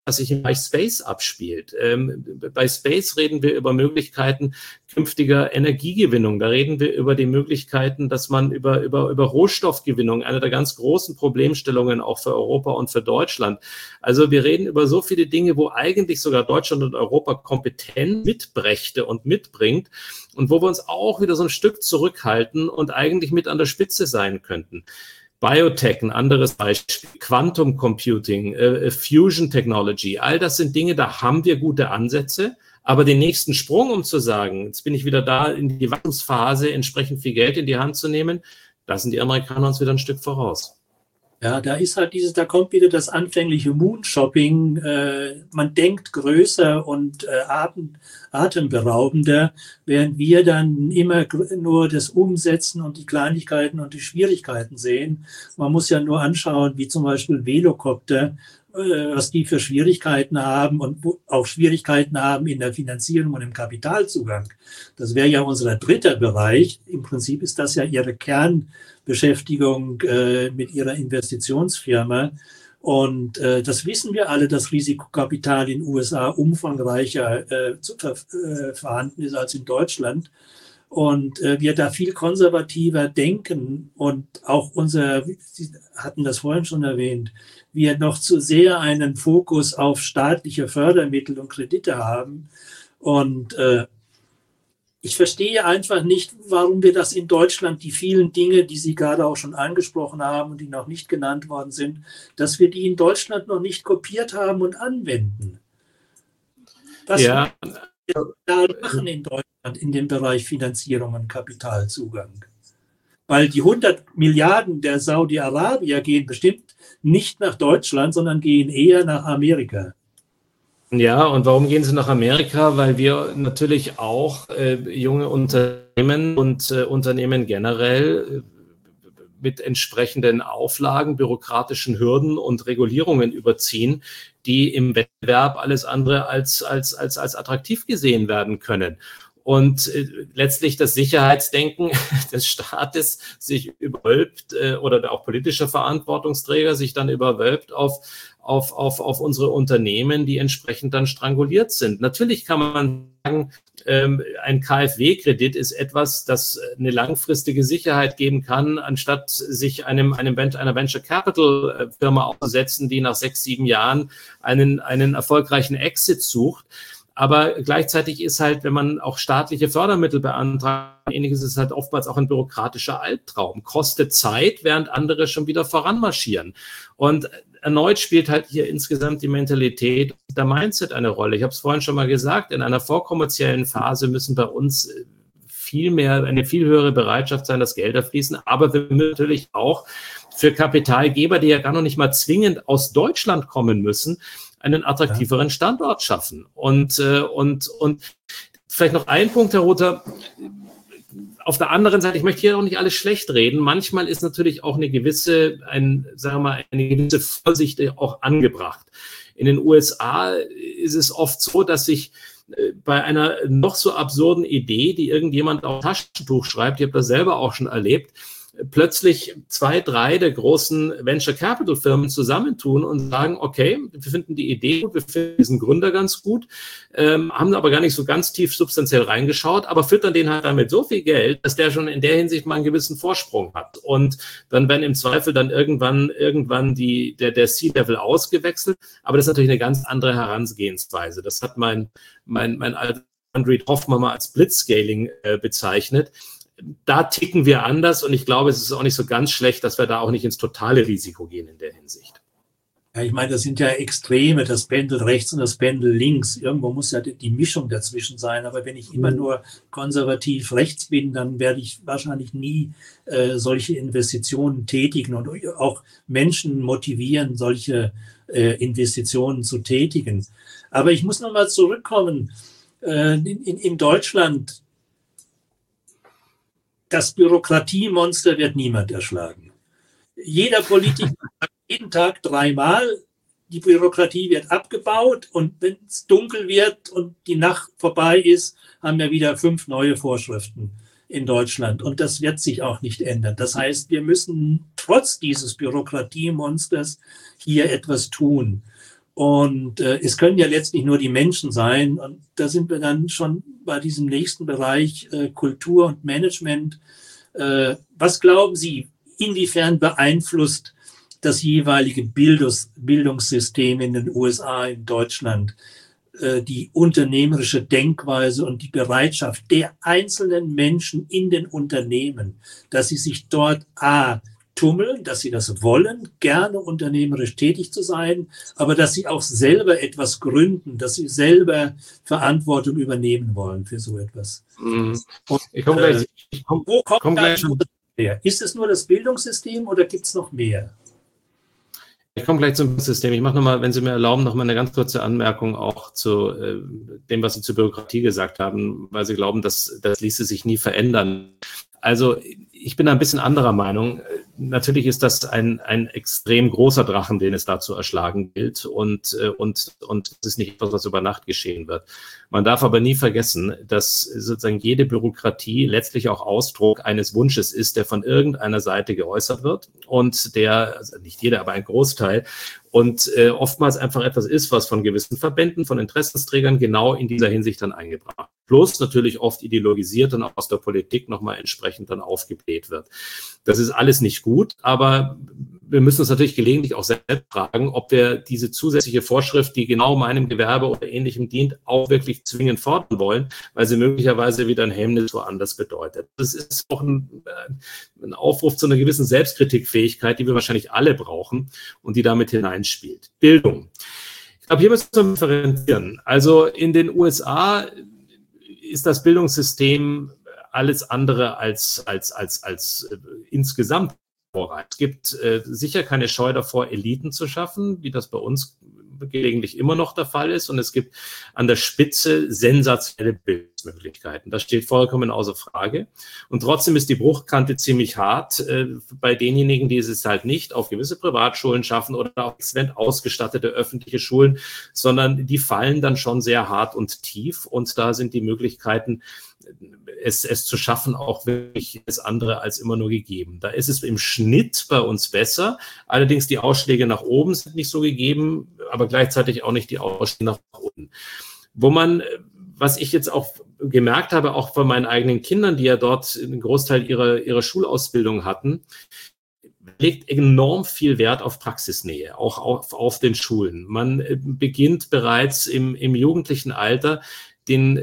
was sich im Bereich Space abspielt. Bei Space reden wir über Möglichkeiten künftiger Energiegewinnung. Da reden wir über die Möglichkeiten, dass man über Rohstoffgewinnung, eine der ganz großen Problemstellungen auch für Europa und für Deutschland. Also wir reden über so viele Dinge, wo eigentlich sogar Deutschland und Europa Kompetenz mitbrächte und mitbringt und wo wir uns auch wieder so ein Stück zurückhalten und eigentlich mit an der Spitze sein könnten. Biotech, ein anderes Beispiel, Quantum Computing, Fusion Technology, all das sind Dinge, da haben wir gute Ansätze, aber den nächsten Sprung, um zu sagen, jetzt bin ich wieder da in die Wachstumsphase, entsprechend viel Geld in die Hand zu nehmen, da sind die Amerikaner uns wieder ein Stück voraus. Ja, da ist halt da kommt wieder das anfängliche Moonshopping. Man denkt größer und atemberaubender, während wir dann immer nur das Umsetzen und die Kleinigkeiten und die Schwierigkeiten sehen. Man muss ja nur anschauen, wie zum Beispiel Velocopter, was die für Schwierigkeiten haben und auch Schwierigkeiten haben in der Finanzierung und im Kapitalzugang. Das wäre ja unser dritter Bereich. Im Prinzip ist das ja ihre Kernbeschäftigung mit ihrer Investitionsfirma. Und das wissen wir alle, dass Risikokapital in den USA umfangreicher vorhanden ist als in Deutschland. Und wir da viel konservativer denken und auch Sie hatten das vorhin schon erwähnt, wir noch zu sehr einen Fokus auf staatliche Fördermittel und Kredite haben. Und ich verstehe einfach nicht, warum wir das in Deutschland, die vielen Dinge, die Sie gerade auch schon angesprochen haben und die noch nicht genannt worden sind, dass wir die in Deutschland noch nicht kopiert haben und anwenden. Was wir da machen in Deutschland in dem Bereich Finanzierung und Kapitalzugang. Weil die 100 Milliarden der Saudi-Arabier gehen bestimmt nicht nach Deutschland, sondern gehen eher nach Amerika. Ja, und warum gehen sie nach Amerika? Weil wir natürlich auch junge Unternehmen und Unternehmen generell mit entsprechenden Auflagen, bürokratischen Hürden und Regulierungen überziehen, die im Wettbewerb alles andere als attraktiv gesehen werden können. Und letztlich das Sicherheitsdenken des Staates sich überwölbt oder auch politischer Verantwortungsträger sich dann überwölbt auf unsere Unternehmen, die entsprechend dann stranguliert sind. Natürlich kann man sagen, ein KfW-Kredit ist etwas, das eine langfristige Sicherheit geben kann, anstatt sich einer Venture Capital Firma auszusetzen, die nach 6, 7 Jahren einen erfolgreichen Exit sucht. Aber gleichzeitig ist halt, wenn man auch staatliche Fördermittel beantragt, ähnliches ist halt oftmals auch ein bürokratischer Albtraum. Kostet Zeit, während andere schon wieder voranmarschieren. Und erneut spielt halt hier insgesamt die Mentalität, der Mindset eine Rolle. Ich habe es vorhin schon mal gesagt, in einer vorkommerziellen Phase müssen bei uns eine viel höhere Bereitschaft sein, dass Gelder fließen. Aber wir müssen natürlich auch für Kapitalgeber, die ja gar noch nicht mal zwingend aus Deutschland kommen müssen, einen attraktiveren Standort schaffen. Und vielleicht noch ein Punkt, Herr Rother. Auf der anderen Seite, ich möchte hier auch nicht alles schlecht reden. Manchmal ist natürlich auch eine gewisse Vorsicht auch angebracht. In den USA ist es oft so, dass sich bei einer noch so absurden Idee, die irgendjemand auf Taschentuch schreibt, ich habe das selber auch schon erlebt, plötzlich 2, 3 der großen Venture Capital Firmen zusammentun und sagen, okay, wir finden die Idee gut, wir finden diesen Gründer ganz gut, haben aber gar nicht so ganz tief substanziell reingeschaut, aber füttern den halt damit so viel Geld, dass der schon in der Hinsicht mal einen gewissen Vorsprung hat. Und dann werden im Zweifel dann irgendwann der C-Level ausgewechselt, aber das ist natürlich eine ganz andere Herangehensweise. Das hat mein alter Andrew Hoffmann mal als Blitzscaling bezeichnet. Da ticken wir anders und ich glaube, es ist auch nicht so ganz schlecht, dass wir da auch nicht ins totale Risiko gehen in der Hinsicht. Ja, ich meine, das sind ja Extreme, das Pendel rechts und das Pendel links. Irgendwo muss ja die Mischung dazwischen sein. Aber wenn ich immer nur konservativ rechts bin, dann werde ich wahrscheinlich nie solche Investitionen tätigen und auch Menschen motivieren, solche Investitionen zu tätigen. Aber ich muss nochmal zurückkommen. In Deutschland, das Bürokratiemonster wird niemand erschlagen. Jeder Politiker sagt jeden Tag 3-mal, die Bürokratie wird abgebaut und wenn es dunkel wird und die Nacht vorbei ist, haben wir wieder 5 neue Vorschriften in Deutschland. Und das wird sich auch nicht ändern. Das heißt, wir müssen trotz dieses Bürokratiemonsters hier etwas tun. Und es können ja letztlich nur die Menschen sein. Und da sind wir dann schon bei diesem nächsten Bereich Kultur und Management. Was glauben Sie, inwiefern beeinflusst das jeweilige Bildungssystem in den USA, in Deutschland, die unternehmerische Denkweise und die Bereitschaft der einzelnen Menschen in den Unternehmen, dass sie sich dort tummeln, dass sie das wollen, gerne unternehmerisch tätig zu sein, aber dass sie auch selber etwas gründen, dass sie selber Verantwortung übernehmen wollen für so etwas. Und, wo kommt das her? Ist es nur das Bildungssystem oder gibt es noch mehr? Ich komme gleich zum System. Ich mache nochmal, wenn Sie mir erlauben, nochmal eine ganz kurze Anmerkung auch zu dem, was Sie zur Bürokratie gesagt haben, weil Sie glauben, das ließe sich nie verändern. Also ich bin ein bisschen anderer Meinung. Natürlich ist das ein extrem großer Drachen, den es da zu erschlagen gilt und es ist nicht etwas, was über Nacht geschehen wird. Man darf aber nie vergessen, dass sozusagen jede Bürokratie letztlich auch Ausdruck eines Wunsches ist, der von irgendeiner Seite geäußert wird und der, also nicht jeder, aber ein Großteil, und oftmals einfach etwas ist, was von gewissen Verbänden, von Interessensträgern genau in dieser Hinsicht dann eingebracht. Plus natürlich oft ideologisiert und aus der Politik nochmal entsprechend dann aufgebläht wird. Das ist alles nicht gut, aber wir müssen uns natürlich gelegentlich auch selbst fragen, ob wir diese zusätzliche Vorschrift, die genau meinem Gewerbe oder Ähnlichem dient, auch wirklich zwingend fordern wollen, weil sie möglicherweise wieder ein Hemmnis woanders bedeutet. Das ist auch ein Aufruf zu einer gewissen Selbstkritikfähigkeit, die wir wahrscheinlich alle brauchen und die damit hineinspielt. Bildung. Ich glaube, hier müssen wir differenzieren. Also in den USA ist das Bildungssystem alles andere als insgesamt. Es gibt sicher keine Scheu davor, Eliten zu schaffen, wie das bei uns gelegentlich immer noch der Fall ist. Und es gibt an der Spitze sensationelle Bildungsmöglichkeiten. Das steht vollkommen außer Frage. Und trotzdem ist die Bruchkante ziemlich hart bei denjenigen, die es halt nicht auf gewisse Privatschulen schaffen oder auf exzellent ausgestattete öffentliche Schulen, sondern die fallen dann schon sehr hart und tief. Und da sind die Möglichkeiten, es zu schaffen, auch wirklich das andere als immer nur gegeben. Da ist es im Schnitt bei uns besser. Allerdings die Ausschläge nach oben sind nicht so gegeben, aber gleichzeitig auch nicht die Ausschläge nach unten. Was ich jetzt auch gemerkt habe, auch von meinen eigenen Kindern, die ja dort einen Großteil ihrer Schulausbildung hatten, legt enorm viel Wert auf Praxisnähe, auch auf den Schulen. Man beginnt bereits im jugendlichen Alter, den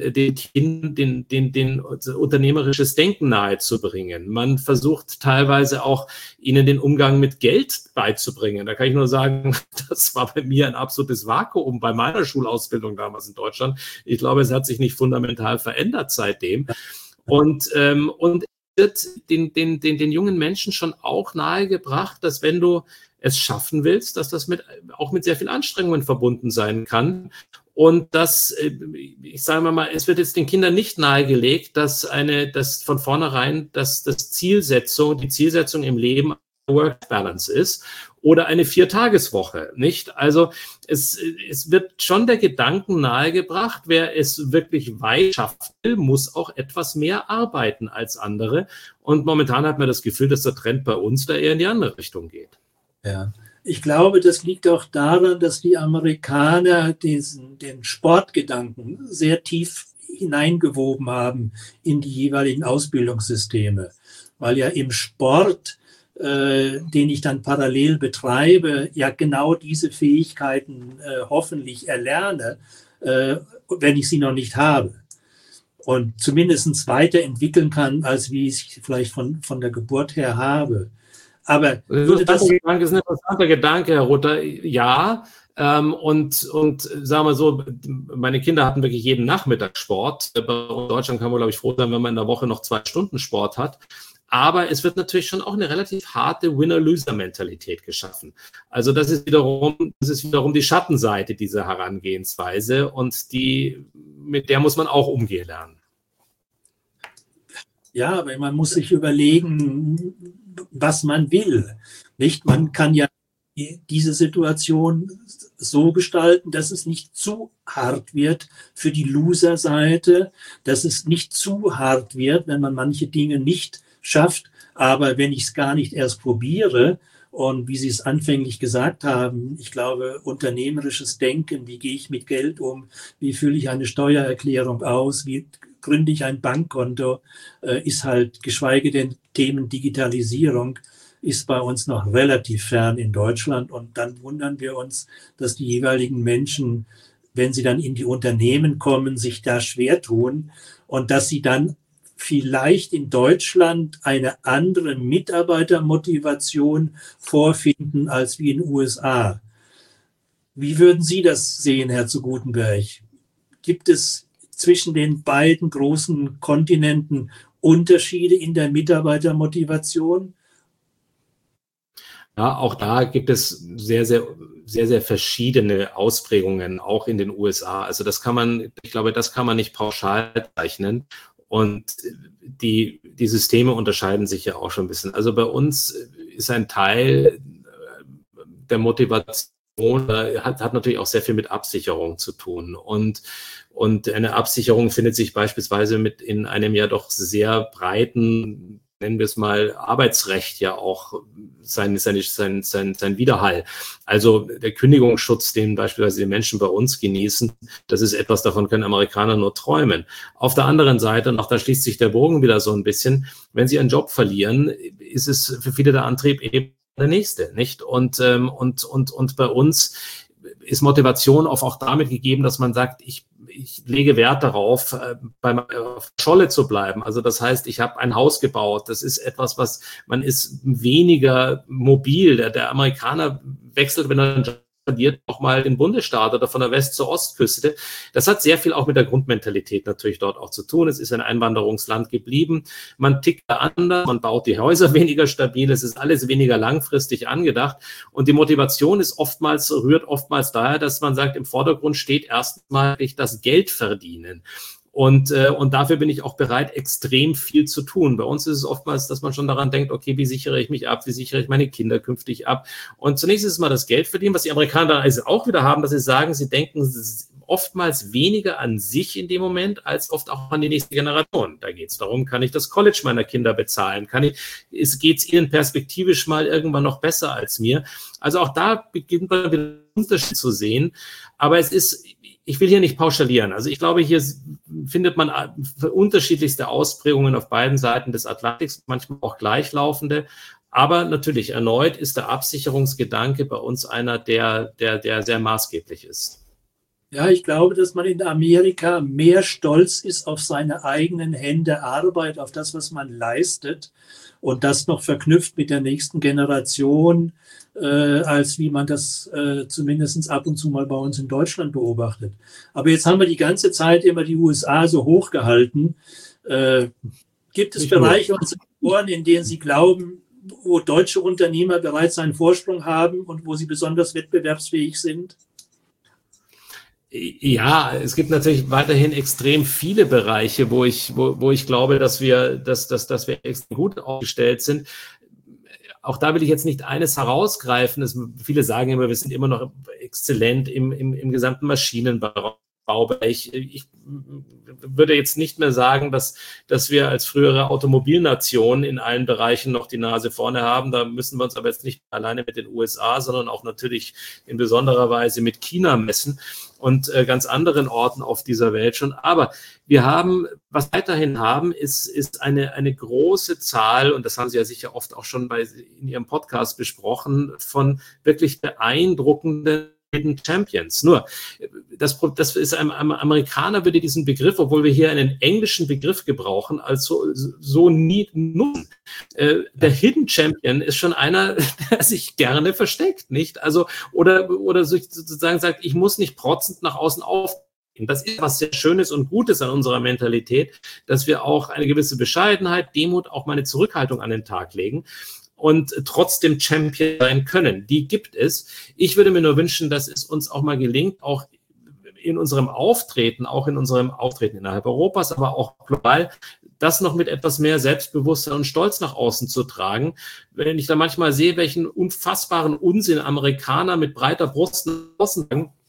unternehmerisches Denken nahezubringen. Man versucht teilweise auch, ihnen den Umgang mit Geld beizubringen. Da kann ich nur sagen, das war bei mir ein absolutes Vakuum bei meiner Schulausbildung damals in Deutschland. Ich glaube, es hat sich nicht fundamental verändert seitdem. Und wird den jungen Menschen schon auch nahegebracht, dass wenn du es schaffen willst, dass das auch mit sehr viel Anstrengungen verbunden sein kann. Und ich sage mal, es wird jetzt den Kindern nicht nahegelegt, dass von vornherein die Zielsetzung im Leben Work-Balance ist oder eine 4-Tageswoche, nicht? Also es wird schon der Gedanken nahegebracht, wer es wirklich weit schaffen will, muss auch etwas mehr arbeiten als andere. Und momentan hat man das Gefühl, dass der Trend bei uns da eher in die andere Richtung geht. Ja. Ich glaube, das liegt auch daran, dass die Amerikaner den Sportgedanken sehr tief hineingewoben haben in die jeweiligen Ausbildungssysteme. Weil ja im Sport, den ich dann parallel betreibe, ja genau diese Fähigkeiten hoffentlich erlerne, wenn ich sie noch nicht habe. Und zumindest weiterentwickeln kann, als wie ich es vielleicht von der Geburt her habe. Aber das ist ein interessanter Gedanke, Herr Ruther. Ja, und sagen wir so, meine Kinder hatten wirklich jeden Nachmittag Sport. Bei Deutschland kann man, glaube ich, froh sein, wenn man in der Woche noch 2 Stunden Sport hat. Aber es wird natürlich schon auch eine relativ harte Winner-Loser-Mentalität geschaffen. Also das ist wiederum die Schattenseite dieser Herangehensweise und mit der muss man auch umgehen lernen. Ja, aber man muss sich überlegen, was man will. Nicht? Man kann ja diese Situation so gestalten, dass es nicht zu hart wird für die Loser-Seite, dass es nicht zu hart wird, wenn man manche Dinge nicht schafft. Aber wenn ich es gar nicht erst probiere Und wie Sie es anfänglich gesagt haben, ich glaube, unternehmerisches Denken, wie gehe ich mit Geld um, wie fülle ich eine Steuererklärung aus, wie gründe ich ein Bankkonto, ist halt, geschweige denn Themen Digitalisierung, ist bei uns noch relativ fern in Deutschland. Und dann wundern wir uns, dass die jeweiligen Menschen, wenn sie dann in die Unternehmen kommen, sich da schwer tun und dass sie dann vielleicht in Deutschland eine andere Mitarbeitermotivation vorfinden als wie in den USA. Wie würden Sie das sehen, Herr zu Gutenberg? Gibt es zwischen den beiden großen Kontinenten Unterschiede in der Mitarbeitermotivation? Ja, auch da gibt es sehr verschiedene Ausprägungen, auch in den USA. Also ich glaube, das kann man nicht pauschal zeichnen. Und die Systeme unterscheiden sich ja auch schon ein bisschen. Also bei uns ist ein Teil der Motivation, hat natürlich auch sehr viel mit Absicherung zu tun. Und eine Absicherung findet sich beispielsweise in einem ja doch sehr breiten, nennen wir es mal, Arbeitsrecht ja auch sein Widerhall. Also der Kündigungsschutz, den beispielsweise die Menschen bei uns genießen, das ist etwas, davon können Amerikaner nur träumen. Auf der anderen Seite, und auch da schließt sich der Bogen wieder so ein bisschen, wenn sie einen Job verlieren, ist es für viele der Antrieb eben der nächste, nicht? Und bei uns ist Motivation auch damit gegeben, dass man sagt, ich lege Wert darauf, auf Scholle zu bleiben. Also das heißt, ich habe ein Haus gebaut. Das ist etwas, man ist weniger mobil. Der Amerikaner wechselt, wenn er einen Job verliert, auch mal den Bundesstaat oder von der West- zur Ostküste. Das hat sehr viel auch mit der Grundmentalität natürlich dort auch zu tun. Es ist ein Einwanderungsland geblieben. Man tickt anders, man baut die Häuser weniger stabil. Es ist alles weniger langfristig angedacht. Und die Motivation rührt oftmals daher, dass man sagt, im Vordergrund steht erstmal das Geld verdienen. Und dafür bin ich auch bereit, extrem viel zu tun. Bei uns ist es oftmals, dass man schon daran denkt, okay, wie sichere ich mich ab, wie sichere ich meine Kinder künftig ab? Und zunächst ist es mal das Geld verdienen, was die Amerikaner dann also auch wieder haben, dass sie sagen, sie denken oftmals weniger an sich in dem Moment, als oft auch an die nächste Generation. Da geht es darum, kann ich das College meiner Kinder bezahlen? Geht es ihnen perspektivisch mal irgendwann noch besser als mir? Also auch da beginnt man wieder einen Unterschied zu sehen. Aber ich will hier nicht pauschalieren. Also ich glaube, hier findet man unterschiedlichste Ausprägungen auf beiden Seiten des Atlantiks, manchmal auch gleichlaufende. Aber natürlich, erneut ist der Absicherungsgedanke bei uns einer, der sehr maßgeblich ist. Ja, ich glaube, dass man in Amerika mehr stolz ist auf seine eigenen Hände Arbeit, auf das, was man leistet und das noch verknüpft mit der nächsten Generation, als wie man das zumindest ab und zu mal bei uns in Deutschland beobachtet. Aber jetzt haben wir die ganze Zeit immer die USA so hochgehalten. Gibt es Bereiche und Sektoren, in denen Sie glauben, wo deutsche Unternehmer bereits einen Vorsprung haben und wo sie besonders wettbewerbsfähig sind? Ja, es gibt natürlich weiterhin extrem viele Bereiche, wo ich glaube, dass wir extrem gut aufgestellt sind. Auch da will ich jetzt nicht eines herausgreifen. Viele sagen immer, wir sind immer noch exzellent im gesamten Maschinenbaubereich. Ich würde jetzt nicht mehr sagen, dass wir als frühere Automobilnation in allen Bereichen noch die Nase vorne haben. Da müssen wir uns aber jetzt nicht alleine mit den USA, sondern auch natürlich in besonderer Weise mit China messen und ganz anderen Orten auf dieser Welt schon. Aber was wir weiterhin haben, ist eine große Zahl, und das haben Sie ja sicher oft auch schon in Ihrem Podcast besprochen, von wirklich beeindruckenden Hidden Champions. Nur, das ist einem Amerikaner würde diesen Begriff, obwohl wir hier einen englischen Begriff gebrauchen, als so nie nutzen. Der Hidden Champion ist schon einer, der sich gerne versteckt, nicht? Also, oder sozusagen sagt, ich muss nicht protzend nach außen auftreten. Das ist was sehr Schönes und Gutes an unserer Mentalität, dass wir auch eine gewisse Bescheidenheit, Demut, auch mal eine Zurückhaltung an den Tag legen und trotzdem Champion sein können. Die gibt es. Ich würde mir nur wünschen, dass es uns auch mal gelingt, auch in unserem Auftreten innerhalb Europas, aber auch global, das noch mit etwas mehr Selbstbewusstsein und Stolz nach außen zu tragen. Wenn ich da manchmal sehe, welchen unfassbaren Unsinn Amerikaner mit breiter Brust nach außen sagen,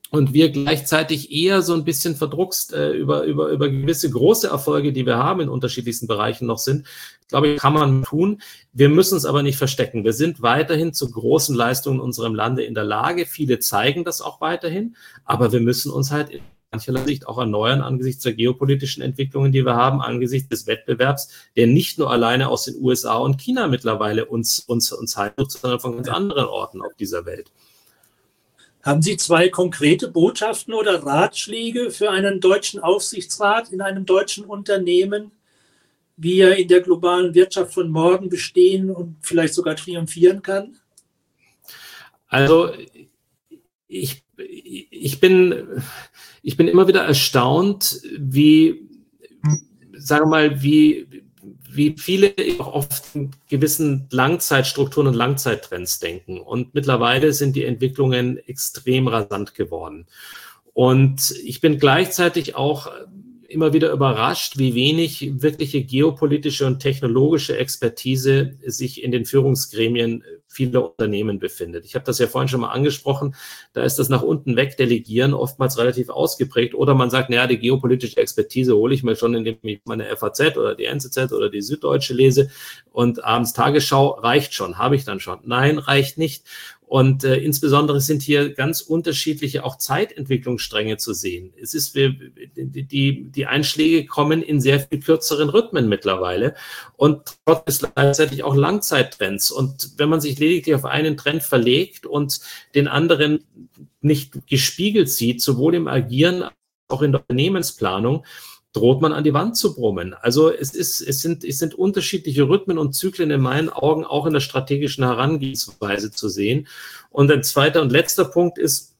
und wir gleichzeitig eher so ein bisschen verdruckst über gewisse große Erfolge, die wir haben in unterschiedlichsten Bereichen noch sind, glaube ich, kann man tun. Wir müssen es aber nicht verstecken. Wir sind weiterhin zu großen Leistungen in unserem Lande in der Lage. Viele zeigen das auch weiterhin, aber wir müssen uns halt in mancherlei Sicht auch erneuern angesichts der geopolitischen Entwicklungen, die wir haben, angesichts des Wettbewerbs, der nicht nur alleine aus den USA und China mittlerweile uns heimsucht, sondern von ganz anderen Orten auf dieser Welt. Haben Sie 2 konkrete Botschaften oder Ratschläge für einen deutschen Aufsichtsrat in einem deutschen Unternehmen, wie er in der globalen Wirtschaft von morgen bestehen und vielleicht sogar triumphieren kann? Also ich bin immer wieder erstaunt, wie viele auch oft in gewissen Langzeitstrukturen und Langzeittrends denken. Und mittlerweile sind die Entwicklungen extrem rasant geworden. Und ich bin gleichzeitig auch immer wieder überrascht, wie wenig wirkliche geopolitische und technologische Expertise sich in den Führungsgremien vieler Unternehmen befindet. Ich habe das ja vorhin schon mal angesprochen, da ist das nach unten weg Delegieren oftmals relativ ausgeprägt oder man sagt, naja, die geopolitische Expertise hole ich mir schon, indem ich meine FAZ oder die NZZ oder die Süddeutsche lese und abends Tagesschau reicht schon, habe ich dann schon. Nein, reicht nicht. Und insbesondere sind hier ganz unterschiedliche auch Zeitentwicklungsstränge zu sehen. Es ist, die Einschläge kommen in sehr viel kürzeren Rhythmen mittlerweile und trotzdem gleichzeitig auch Langzeittrends. Und wenn man sich lediglich auf einen Trend verlegt und den anderen nicht gespiegelt sieht, sowohl im Agieren als auch in der Unternehmensplanung, droht man an die Wand zu brummen. Also es sind unterschiedliche Rhythmen und Zyklen in meinen Augen auch in der strategischen Herangehensweise zu sehen. Und ein zweiter und letzter Punkt ist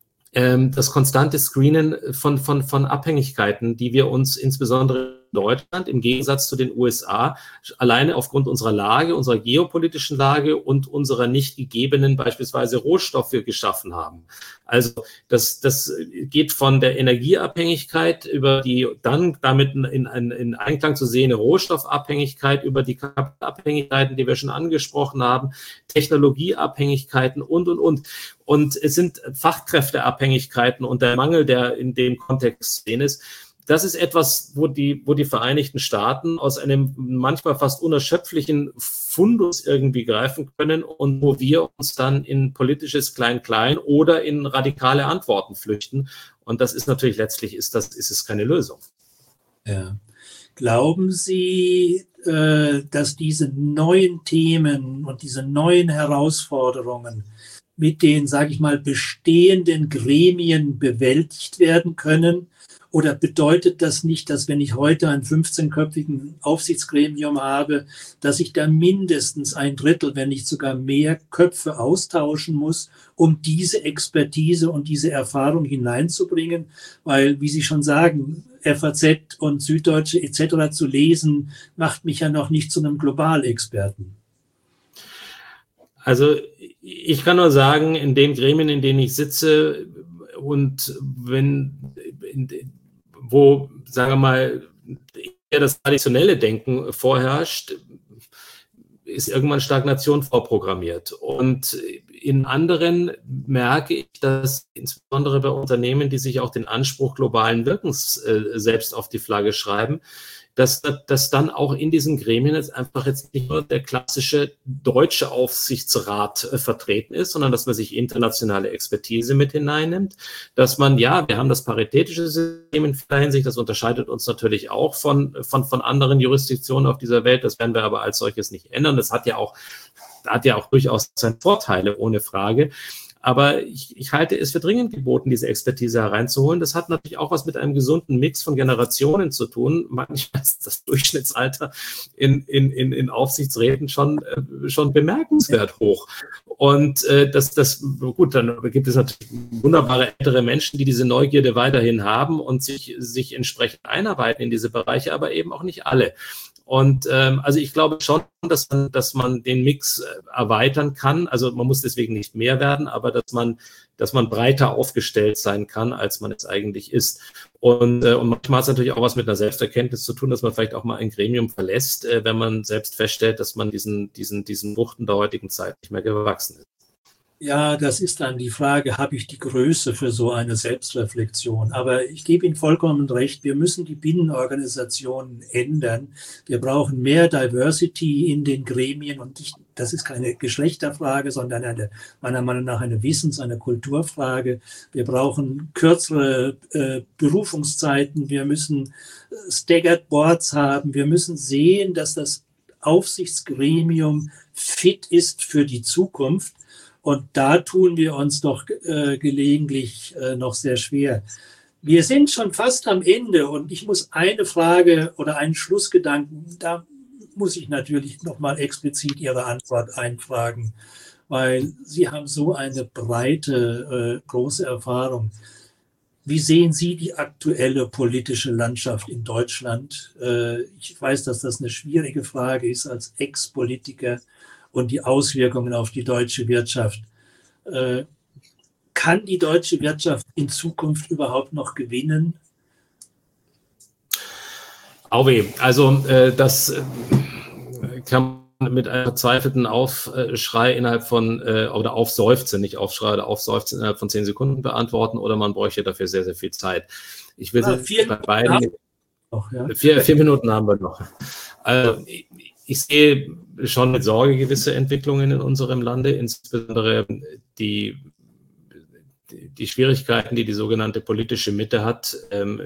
das konstante Screenen von Abhängigkeiten, die wir uns insbesondere in Deutschland im Gegensatz zu den USA alleine aufgrund unserer Lage, unserer geopolitischen Lage und unserer nicht gegebenen beispielsweise Rohstoffe geschaffen haben. Also das geht von der Energieabhängigkeit über die dann damit in Einklang zu sehende Rohstoffabhängigkeit, über die Kapitalabhängigkeiten, die wir schon angesprochen haben, Technologieabhängigkeiten und. Und es sind Fachkräfteabhängigkeiten und der Mangel, der in dem Kontext zu sehen ist. Das ist etwas, wo die Vereinigten Staaten aus einem manchmal fast unerschöpflichen Fundus irgendwie greifen können und wo wir uns dann in politisches Klein-Klein oder in radikale Antworten flüchten. Und das ist natürlich letztlich ist es keine Lösung. Ja. Glauben Sie, dass diese neuen Themen und diese neuen Herausforderungen mit den, sage ich mal, bestehenden Gremien bewältigt werden können? Oder bedeutet das nicht, dass wenn ich heute ein 15-köpfigen Aufsichtsgremium habe, dass ich da mindestens 1/3, wenn nicht sogar mehr Köpfe austauschen muss, um diese Expertise und diese Erfahrung hineinzubringen? Weil, wie Sie schon sagen, FAZ und Süddeutsche etc. zu lesen, macht mich ja noch nicht zu einem Globalexperten. Also ich kann nur sagen, in den Gremien, in denen ich sitze und wo, sagen wir mal, eher das traditionelle Denken vorherrscht, ist irgendwann Stagnation vorprogrammiert. Und in anderen merke ich, dass insbesondere bei Unternehmen, die sich auch den Anspruch globalen Wirkens selbst auf die Flagge schreiben, dass dann auch in diesen Gremien jetzt nicht nur der klassische deutsche Aufsichtsrat vertreten ist, sondern dass man sich internationale Expertise mit hineinnimmt, dass man, ja, wir haben das paritätische System in vieler Hinsicht, das unterscheidet uns natürlich auch von anderen Jurisdiktionen auf dieser Welt, das werden wir aber als solches nicht ändern, das hat ja auch durchaus seine Vorteile, ohne Frage. Aber ich halte es für dringend geboten, diese Expertise hereinzuholen. Das hat natürlich auch was mit einem gesunden Mix von Generationen zu tun. Manchmal ist das Durchschnittsalter in Aufsichtsräten schon bemerkenswert hoch. Und gut, dann gibt es natürlich wunderbare ältere Menschen, die diese Neugierde weiterhin haben und sich entsprechend einarbeiten in diese Bereiche, aber eben auch nicht alle. Und also ich glaube schon, dass man den Mix erweitern kann. Also man muss deswegen nicht mehr werden, aber dass man breiter aufgestellt sein kann, als man es eigentlich ist. Und manchmal hat es natürlich auch was mit einer Selbsterkenntnis zu tun, dass man vielleicht auch mal ein Gremium verlässt, wenn man selbst feststellt, dass man diesen Buchten der heutigen Zeit nicht mehr gewachsen ist. Ja, das ist dann die Frage, habe ich die Größe für so eine Selbstreflexion? Aber ich gebe Ihnen vollkommen recht, wir müssen die Binnenorganisationen ändern. Wir brauchen mehr Diversity in den Gremien und das ist keine Geschlechterfrage, sondern meiner Meinung nach eine eine Kulturfrage. Wir brauchen kürzere Berufungszeiten, wir müssen Staggered Boards haben, wir müssen sehen, dass das Aufsichtsgremium fit ist für die Zukunft. Und da tun wir uns doch gelegentlich noch sehr schwer. Wir sind schon fast am Ende und ich muss eine Frage oder einen Schlussgedanken, da muss ich natürlich nochmal explizit Ihre Antwort einfragen, weil Sie haben so eine breite, große Erfahrung. Wie sehen Sie die aktuelle politische Landschaft in Deutschland? Ich weiß, dass das eine schwierige Frage ist als Ex-Politiker und die Auswirkungen auf die deutsche Wirtschaft. Kann die deutsche Wirtschaft in Zukunft überhaupt noch gewinnen? Auweh, also das kann man mit einem verzweifelten Aufschrei innerhalb von, oder Aufseufzen, nicht Aufschrei, oder Aufseufzen innerhalb von 10 Sekunden beantworten, oder man bräuchte dafür sehr, sehr viel Zeit. Ich will bei beiden, noch, ja. 4 Minuten haben wir noch. Also, ich sehe schon mit Sorge gewisse Entwicklungen in unserem Lande, insbesondere die Schwierigkeiten, die sogenannte politische Mitte hat,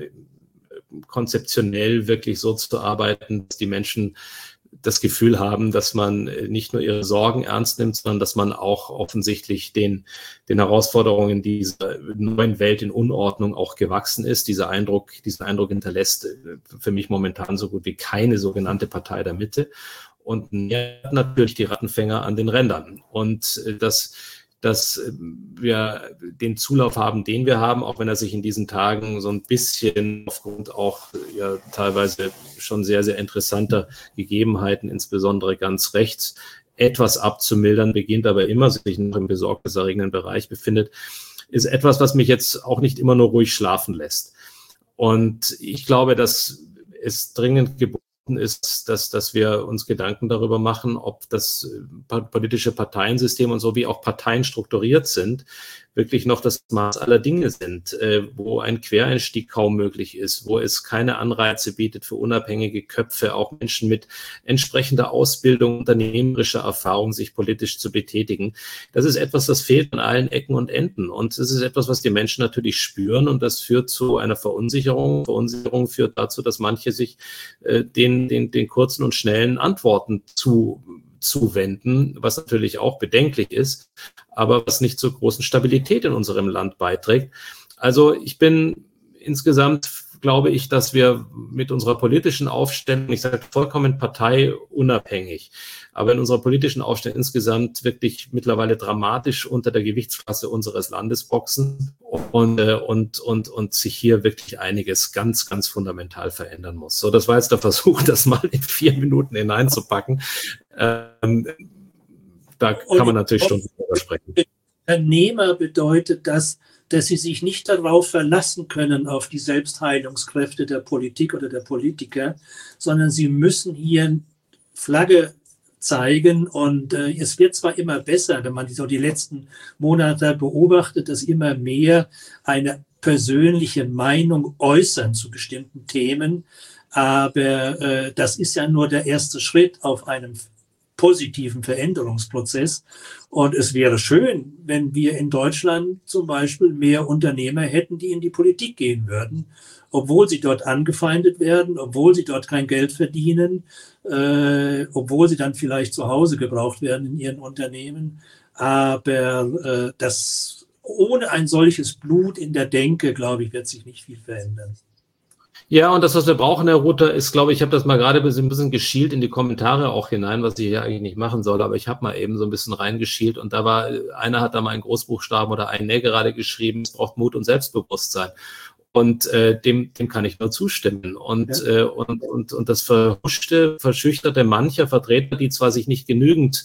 konzeptionell wirklich so zu arbeiten, dass die Menschen das Gefühl haben, dass man nicht nur ihre Sorgen ernst nimmt, sondern dass man auch offensichtlich den Herausforderungen dieser neuen Welt in Unordnung auch gewachsen ist. Diesen Eindruck hinterlässt für mich momentan so gut wie keine sogenannte Partei der Mitte und natürlich die Rattenfänger an den Rändern. Und dass wir den Zulauf haben, den wir haben, auch wenn er sich in diesen Tagen so ein bisschen aufgrund auch ja teilweise schon sehr, sehr interessanter Gegebenheiten, insbesondere ganz rechts, etwas abzumildern beginnt, aber immer sich noch im besorgniserregenden Bereich befindet, ist etwas, was mich jetzt auch nicht immer nur ruhig schlafen lässt. Und ich glaube, dass es dringend geboten ist, dass wir uns Gedanken darüber machen, ob das politische Parteiensystem und so wie auch Parteien strukturiert sind, wirklich noch das Maß aller Dinge sind, wo ein Quereinstieg kaum möglich ist, wo es keine Anreize bietet für unabhängige Köpfe, auch Menschen mit entsprechender Ausbildung, unternehmerischer Erfahrung, sich politisch zu betätigen. Das ist etwas, das fehlt an allen Ecken und Enden. Und es ist etwas, was die Menschen natürlich spüren und das führt zu einer Verunsicherung. Verunsicherung führt dazu, dass manche sich den kurzen und schnellen Antworten zuwenden, was natürlich auch bedenklich ist, aber was nicht zur großen Stabilität in unserem Land beiträgt. Also insgesamt glaube ich, dass wir mit unserer politischen Aufstellung, ich sage vollkommen parteiunabhängig, aber in unserer politischen Aufstellung insgesamt wirklich mittlerweile dramatisch unter der Gewichtsklasse unseres Landes boxen und sich hier wirklich einiges ganz, ganz fundamental verändern muss. So, das war jetzt der Versuch, das mal in 4 Minuten hineinzupacken. Da kann man natürlich Stunden drüber sprechen. Unternehmer bedeutet das, dass sie sich nicht darauf verlassen können, auf die Selbstheilungskräfte der Politik oder der Politiker, sondern sie müssen hier Flagge zeigen und es wird zwar immer besser, wenn man so die letzten Monate beobachtet, dass immer mehr eine persönliche Meinung äußern zu bestimmten Themen, aber das ist ja nur der erste Schritt auf einem positiven Veränderungsprozess. Und es wäre schön, wenn wir in Deutschland zum Beispiel mehr Unternehmer hätten, die in die Politik gehen würden, obwohl sie dort angefeindet werden, obwohl sie dort kein Geld verdienen, obwohl sie dann vielleicht zu Hause gebraucht werden in ihren Unternehmen. Aber das ohne ein solches Blut in der Denke, glaube ich, wird sich nicht viel verändern. Ja, und das, was wir brauchen, Herr Ruther, ist, glaube ich habe das mal gerade ein bisschen geschielt in die Kommentare auch hinein, was ich hier eigentlich nicht machen soll, aber ich habe mal eben so ein bisschen reingeschielt und einer hat da mal einen Großbuchstaben oder ein gerade geschrieben, es braucht Mut und Selbstbewusstsein. Und dem kann ich nur zustimmen. Und das verhuschte, verschüchterte mancher Vertreter, die zwar sich nicht genügend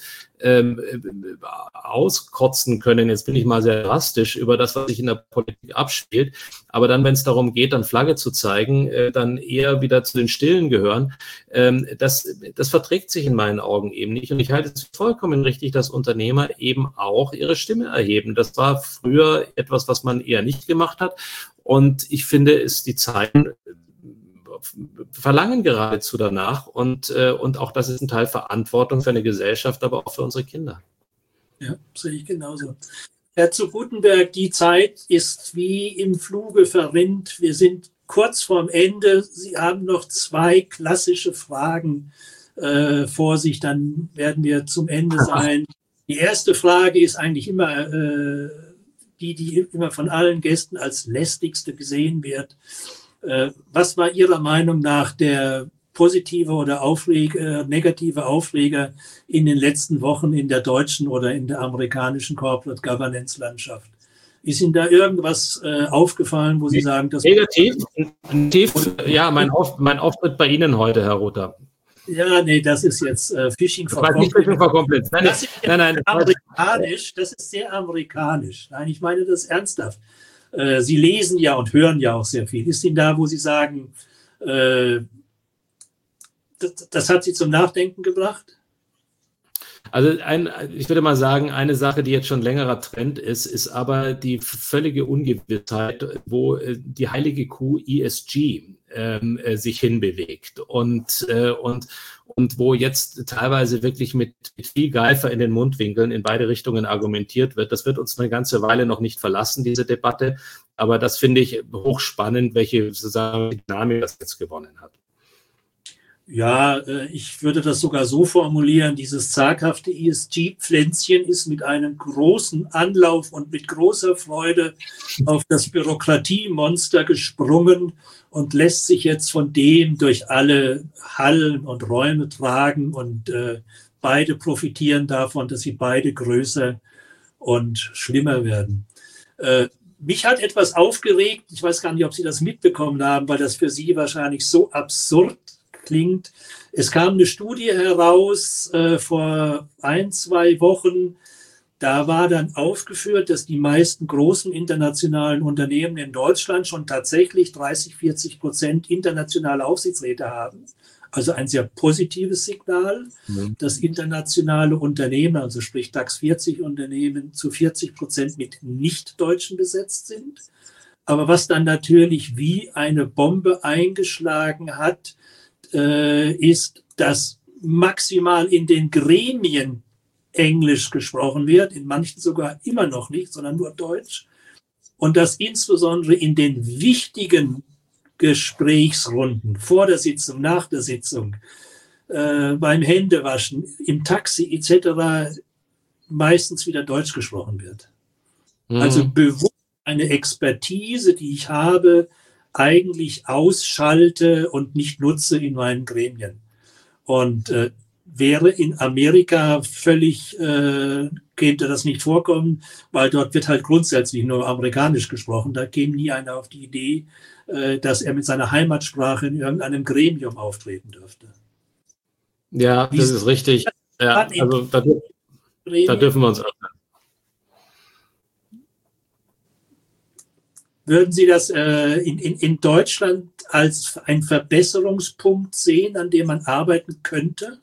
auskotzen können, jetzt bin ich mal sehr drastisch, über das, was sich in der Politik abspielt, aber dann, wenn es darum geht, dann Flagge zu zeigen, dann eher wieder zu den Stillen gehören, das verträgt sich in meinen Augen eben nicht. Und ich halte es vollkommen richtig, dass Unternehmer eben auch ihre Stimme erheben. Das war früher etwas, was man eher nicht gemacht hat. Und ich finde, die Zeiten verlangen geradezu danach. Und auch das ist ein Teil Verantwortung für eine Gesellschaft, aber auch für unsere Kinder. Ja, sehe ich genauso. Herr zu Guttenberg, die Zeit ist wie im Fluge verrinnt. Wir sind kurz vorm Ende. Sie haben noch 2 klassische Fragen vor sich. Dann werden wir zum Ende sein. Die erste Frage ist eigentlich immer die immer von allen Gästen als lästigste gesehen wird. Was war Ihrer Meinung nach der positive oder negative Aufreger in den letzten Wochen in der deutschen oder in der amerikanischen Corporate Governance Landschaft? Ist Ihnen da irgendwas aufgefallen, wo Sie sagen, das negativ? Ja, mein Auftritt bei Ihnen heute, Herr Rother. Ja, nee, das ist jetzt Phishing for Compliments. Nein. Amerikanisch, das ist sehr amerikanisch. Nein, ich meine das ernsthaft. Sie lesen ja und hören ja auch sehr viel. Ist Ihnen da, wo Sie sagen, das hat Sie zum Nachdenken gebracht? Also ich würde mal sagen, eine Sache, die jetzt schon längerer Trend ist aber die völlige Ungewissheit, wo die heilige Kuh ESG sich hinbewegt und wo jetzt teilweise wirklich mit viel Geifer in den Mundwinkeln in beide Richtungen argumentiert wird. Das wird uns eine ganze Weile noch nicht verlassen, diese Debatte. Aber das finde ich hochspannend, welche sozusagen Dynamik das jetzt gewonnen hat. Ja, ich würde das sogar so formulieren, dieses zaghafte ESG-Pflänzchen ist mit einem großen Anlauf und mit großer Freude auf das Bürokratiemonster gesprungen und lässt sich jetzt von dem durch alle Hallen und Räume tragen und beide profitieren davon, dass sie beide größer und schlimmer werden. Mich hat etwas aufgeregt, ich weiß gar nicht, ob Sie das mitbekommen haben, weil das für Sie wahrscheinlich so absurd klingt. Es kam eine Studie heraus vor 1-2 Wochen. Da war dann aufgeführt, dass die meisten großen internationalen Unternehmen in Deutschland schon tatsächlich 30-40% internationale Aufsichtsräte haben. Also ein sehr positives Signal, dass internationale Unternehmen, also sprich DAX 40 Unternehmen, zu 40% mit Nicht-Deutschen besetzt sind. Aber was dann natürlich wie eine Bombe eingeschlagen hat, ist, dass maximal in den Gremien Englisch gesprochen wird, in manchen sogar immer noch nicht, sondern nur Deutsch. Und dass insbesondere in den wichtigen Gesprächsrunden, vor der Sitzung, nach der Sitzung, beim Händewaschen, im Taxi etc. meistens wieder Deutsch gesprochen wird. Also bewusst eine Expertise, die ich habe, eigentlich ausschalte und nicht nutze in meinen Gremien. Und wäre in Amerika völlig, könnte das nicht vorkommen, weil dort wird halt grundsätzlich nur amerikanisch gesprochen. Da käme nie einer auf die Idee, dass er mit seiner Heimatsprache in irgendeinem Gremium auftreten dürfte. Ja, das ist richtig. Ja, also da dürfen wir uns öffnen. Würden Sie das in Deutschland als einen Verbesserungspunkt sehen, an dem man arbeiten könnte?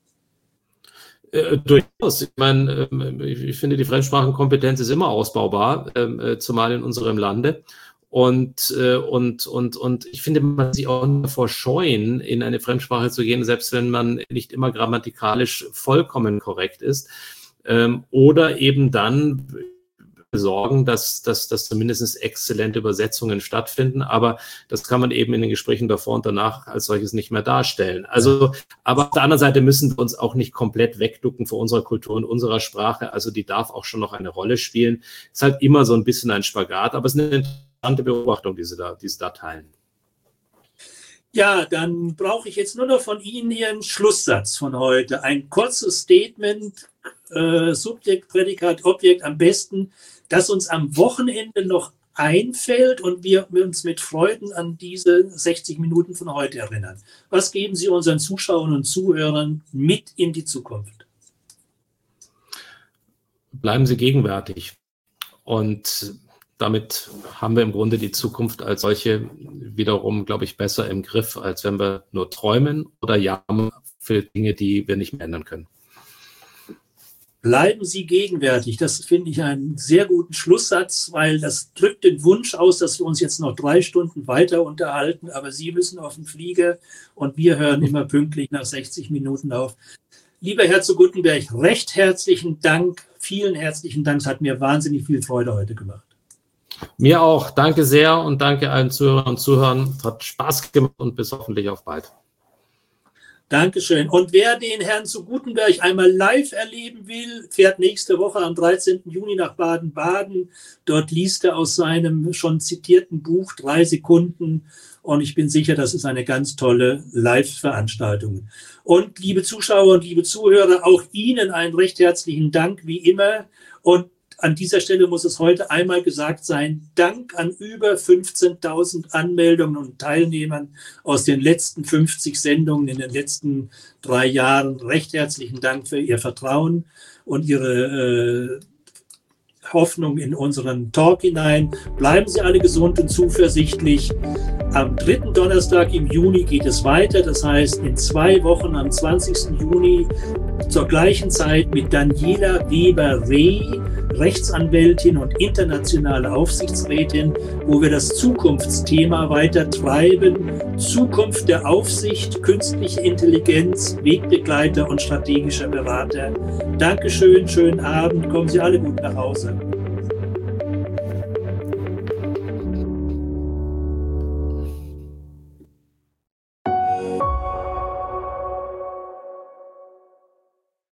Durchaus. Ich meine, ich finde, die Fremdsprachenkompetenz ist immer ausbaubar, zumal in unserem Lande. Und ich finde, man muss sich auch davor scheuen, in eine Fremdsprache zu gehen, selbst wenn man nicht immer grammatikalisch vollkommen korrekt ist. Oder eben dann sorgen, dass zumindest exzellente Übersetzungen stattfinden, aber das kann man eben in den Gesprächen davor und danach als solches nicht mehr darstellen. Also, aber auf der anderen Seite müssen wir uns auch nicht komplett wegducken vor unserer Kultur und unserer Sprache, also die darf auch schon noch eine Rolle spielen. Es ist halt immer so ein bisschen ein Spagat, aber es ist eine interessante Beobachtung, die Sie da teilen. Ja, dann brauche ich jetzt nur noch von Ihnen Ihren Schlusssatz von heute. Ein kurzes Statement, Subjekt, Prädikat, Objekt am besten, das uns am Wochenende noch einfällt und wir uns mit Freuden an diese 60 Minuten von heute erinnern. Was geben Sie unseren Zuschauern und Zuhörern mit in die Zukunft? Bleiben Sie gegenwärtig. Und damit haben wir im Grunde die Zukunft als solche wiederum, glaube ich, besser im Griff, als wenn wir nur träumen oder jammern für Dinge, die wir nicht mehr ändern können. Bleiben Sie gegenwärtig. Das finde ich einen sehr guten Schlusssatz, weil das drückt den Wunsch aus, dass wir uns jetzt noch 3 Stunden weiter unterhalten. Aber Sie müssen auf den Flieger und wir hören immer pünktlich nach 60 Minuten auf. Lieber Herr zu Guttenberg, recht herzlichen Dank. Vielen herzlichen Dank. Es hat mir wahnsinnig viel Freude heute gemacht. Mir auch. Danke sehr und danke allen Zuhörern und Zuhörern. Es hat Spaß gemacht und bis hoffentlich auf bald. Dankeschön. Und wer den Herrn zu Guttenberg einmal live erleben will, fährt nächste Woche am 13. Juni nach Baden-Baden. Dort liest er aus seinem schon zitierten Buch 3 Sekunden. Und ich bin sicher, das ist eine ganz tolle Live-Veranstaltung. Und liebe Zuschauer und liebe Zuhörer, auch Ihnen einen recht herzlichen Dank wie immer. Und an dieser Stelle muss es heute einmal gesagt sein, Dank an über 15.000 Anmeldungen und Teilnehmern aus den letzten 50 Sendungen in den letzten 3 Jahren. Recht herzlichen Dank für Ihr Vertrauen und Ihre Hoffnung in unseren Talk hinein. Bleiben Sie alle gesund und zuversichtlich. Am 3. Donnerstag im Juni geht es weiter. Das heißt, in 2 Wochen am 20. Juni zur gleichen Zeit mit Daniela Weber-Reh, Rechtsanwältin und internationale Aufsichtsrätin, wo wir das Zukunftsthema weiter treiben. Zukunft der Aufsicht, künstliche Intelligenz, Wegbegleiter und strategischer Berater. Dankeschön, schönen Abend, kommen Sie alle gut nach Hause.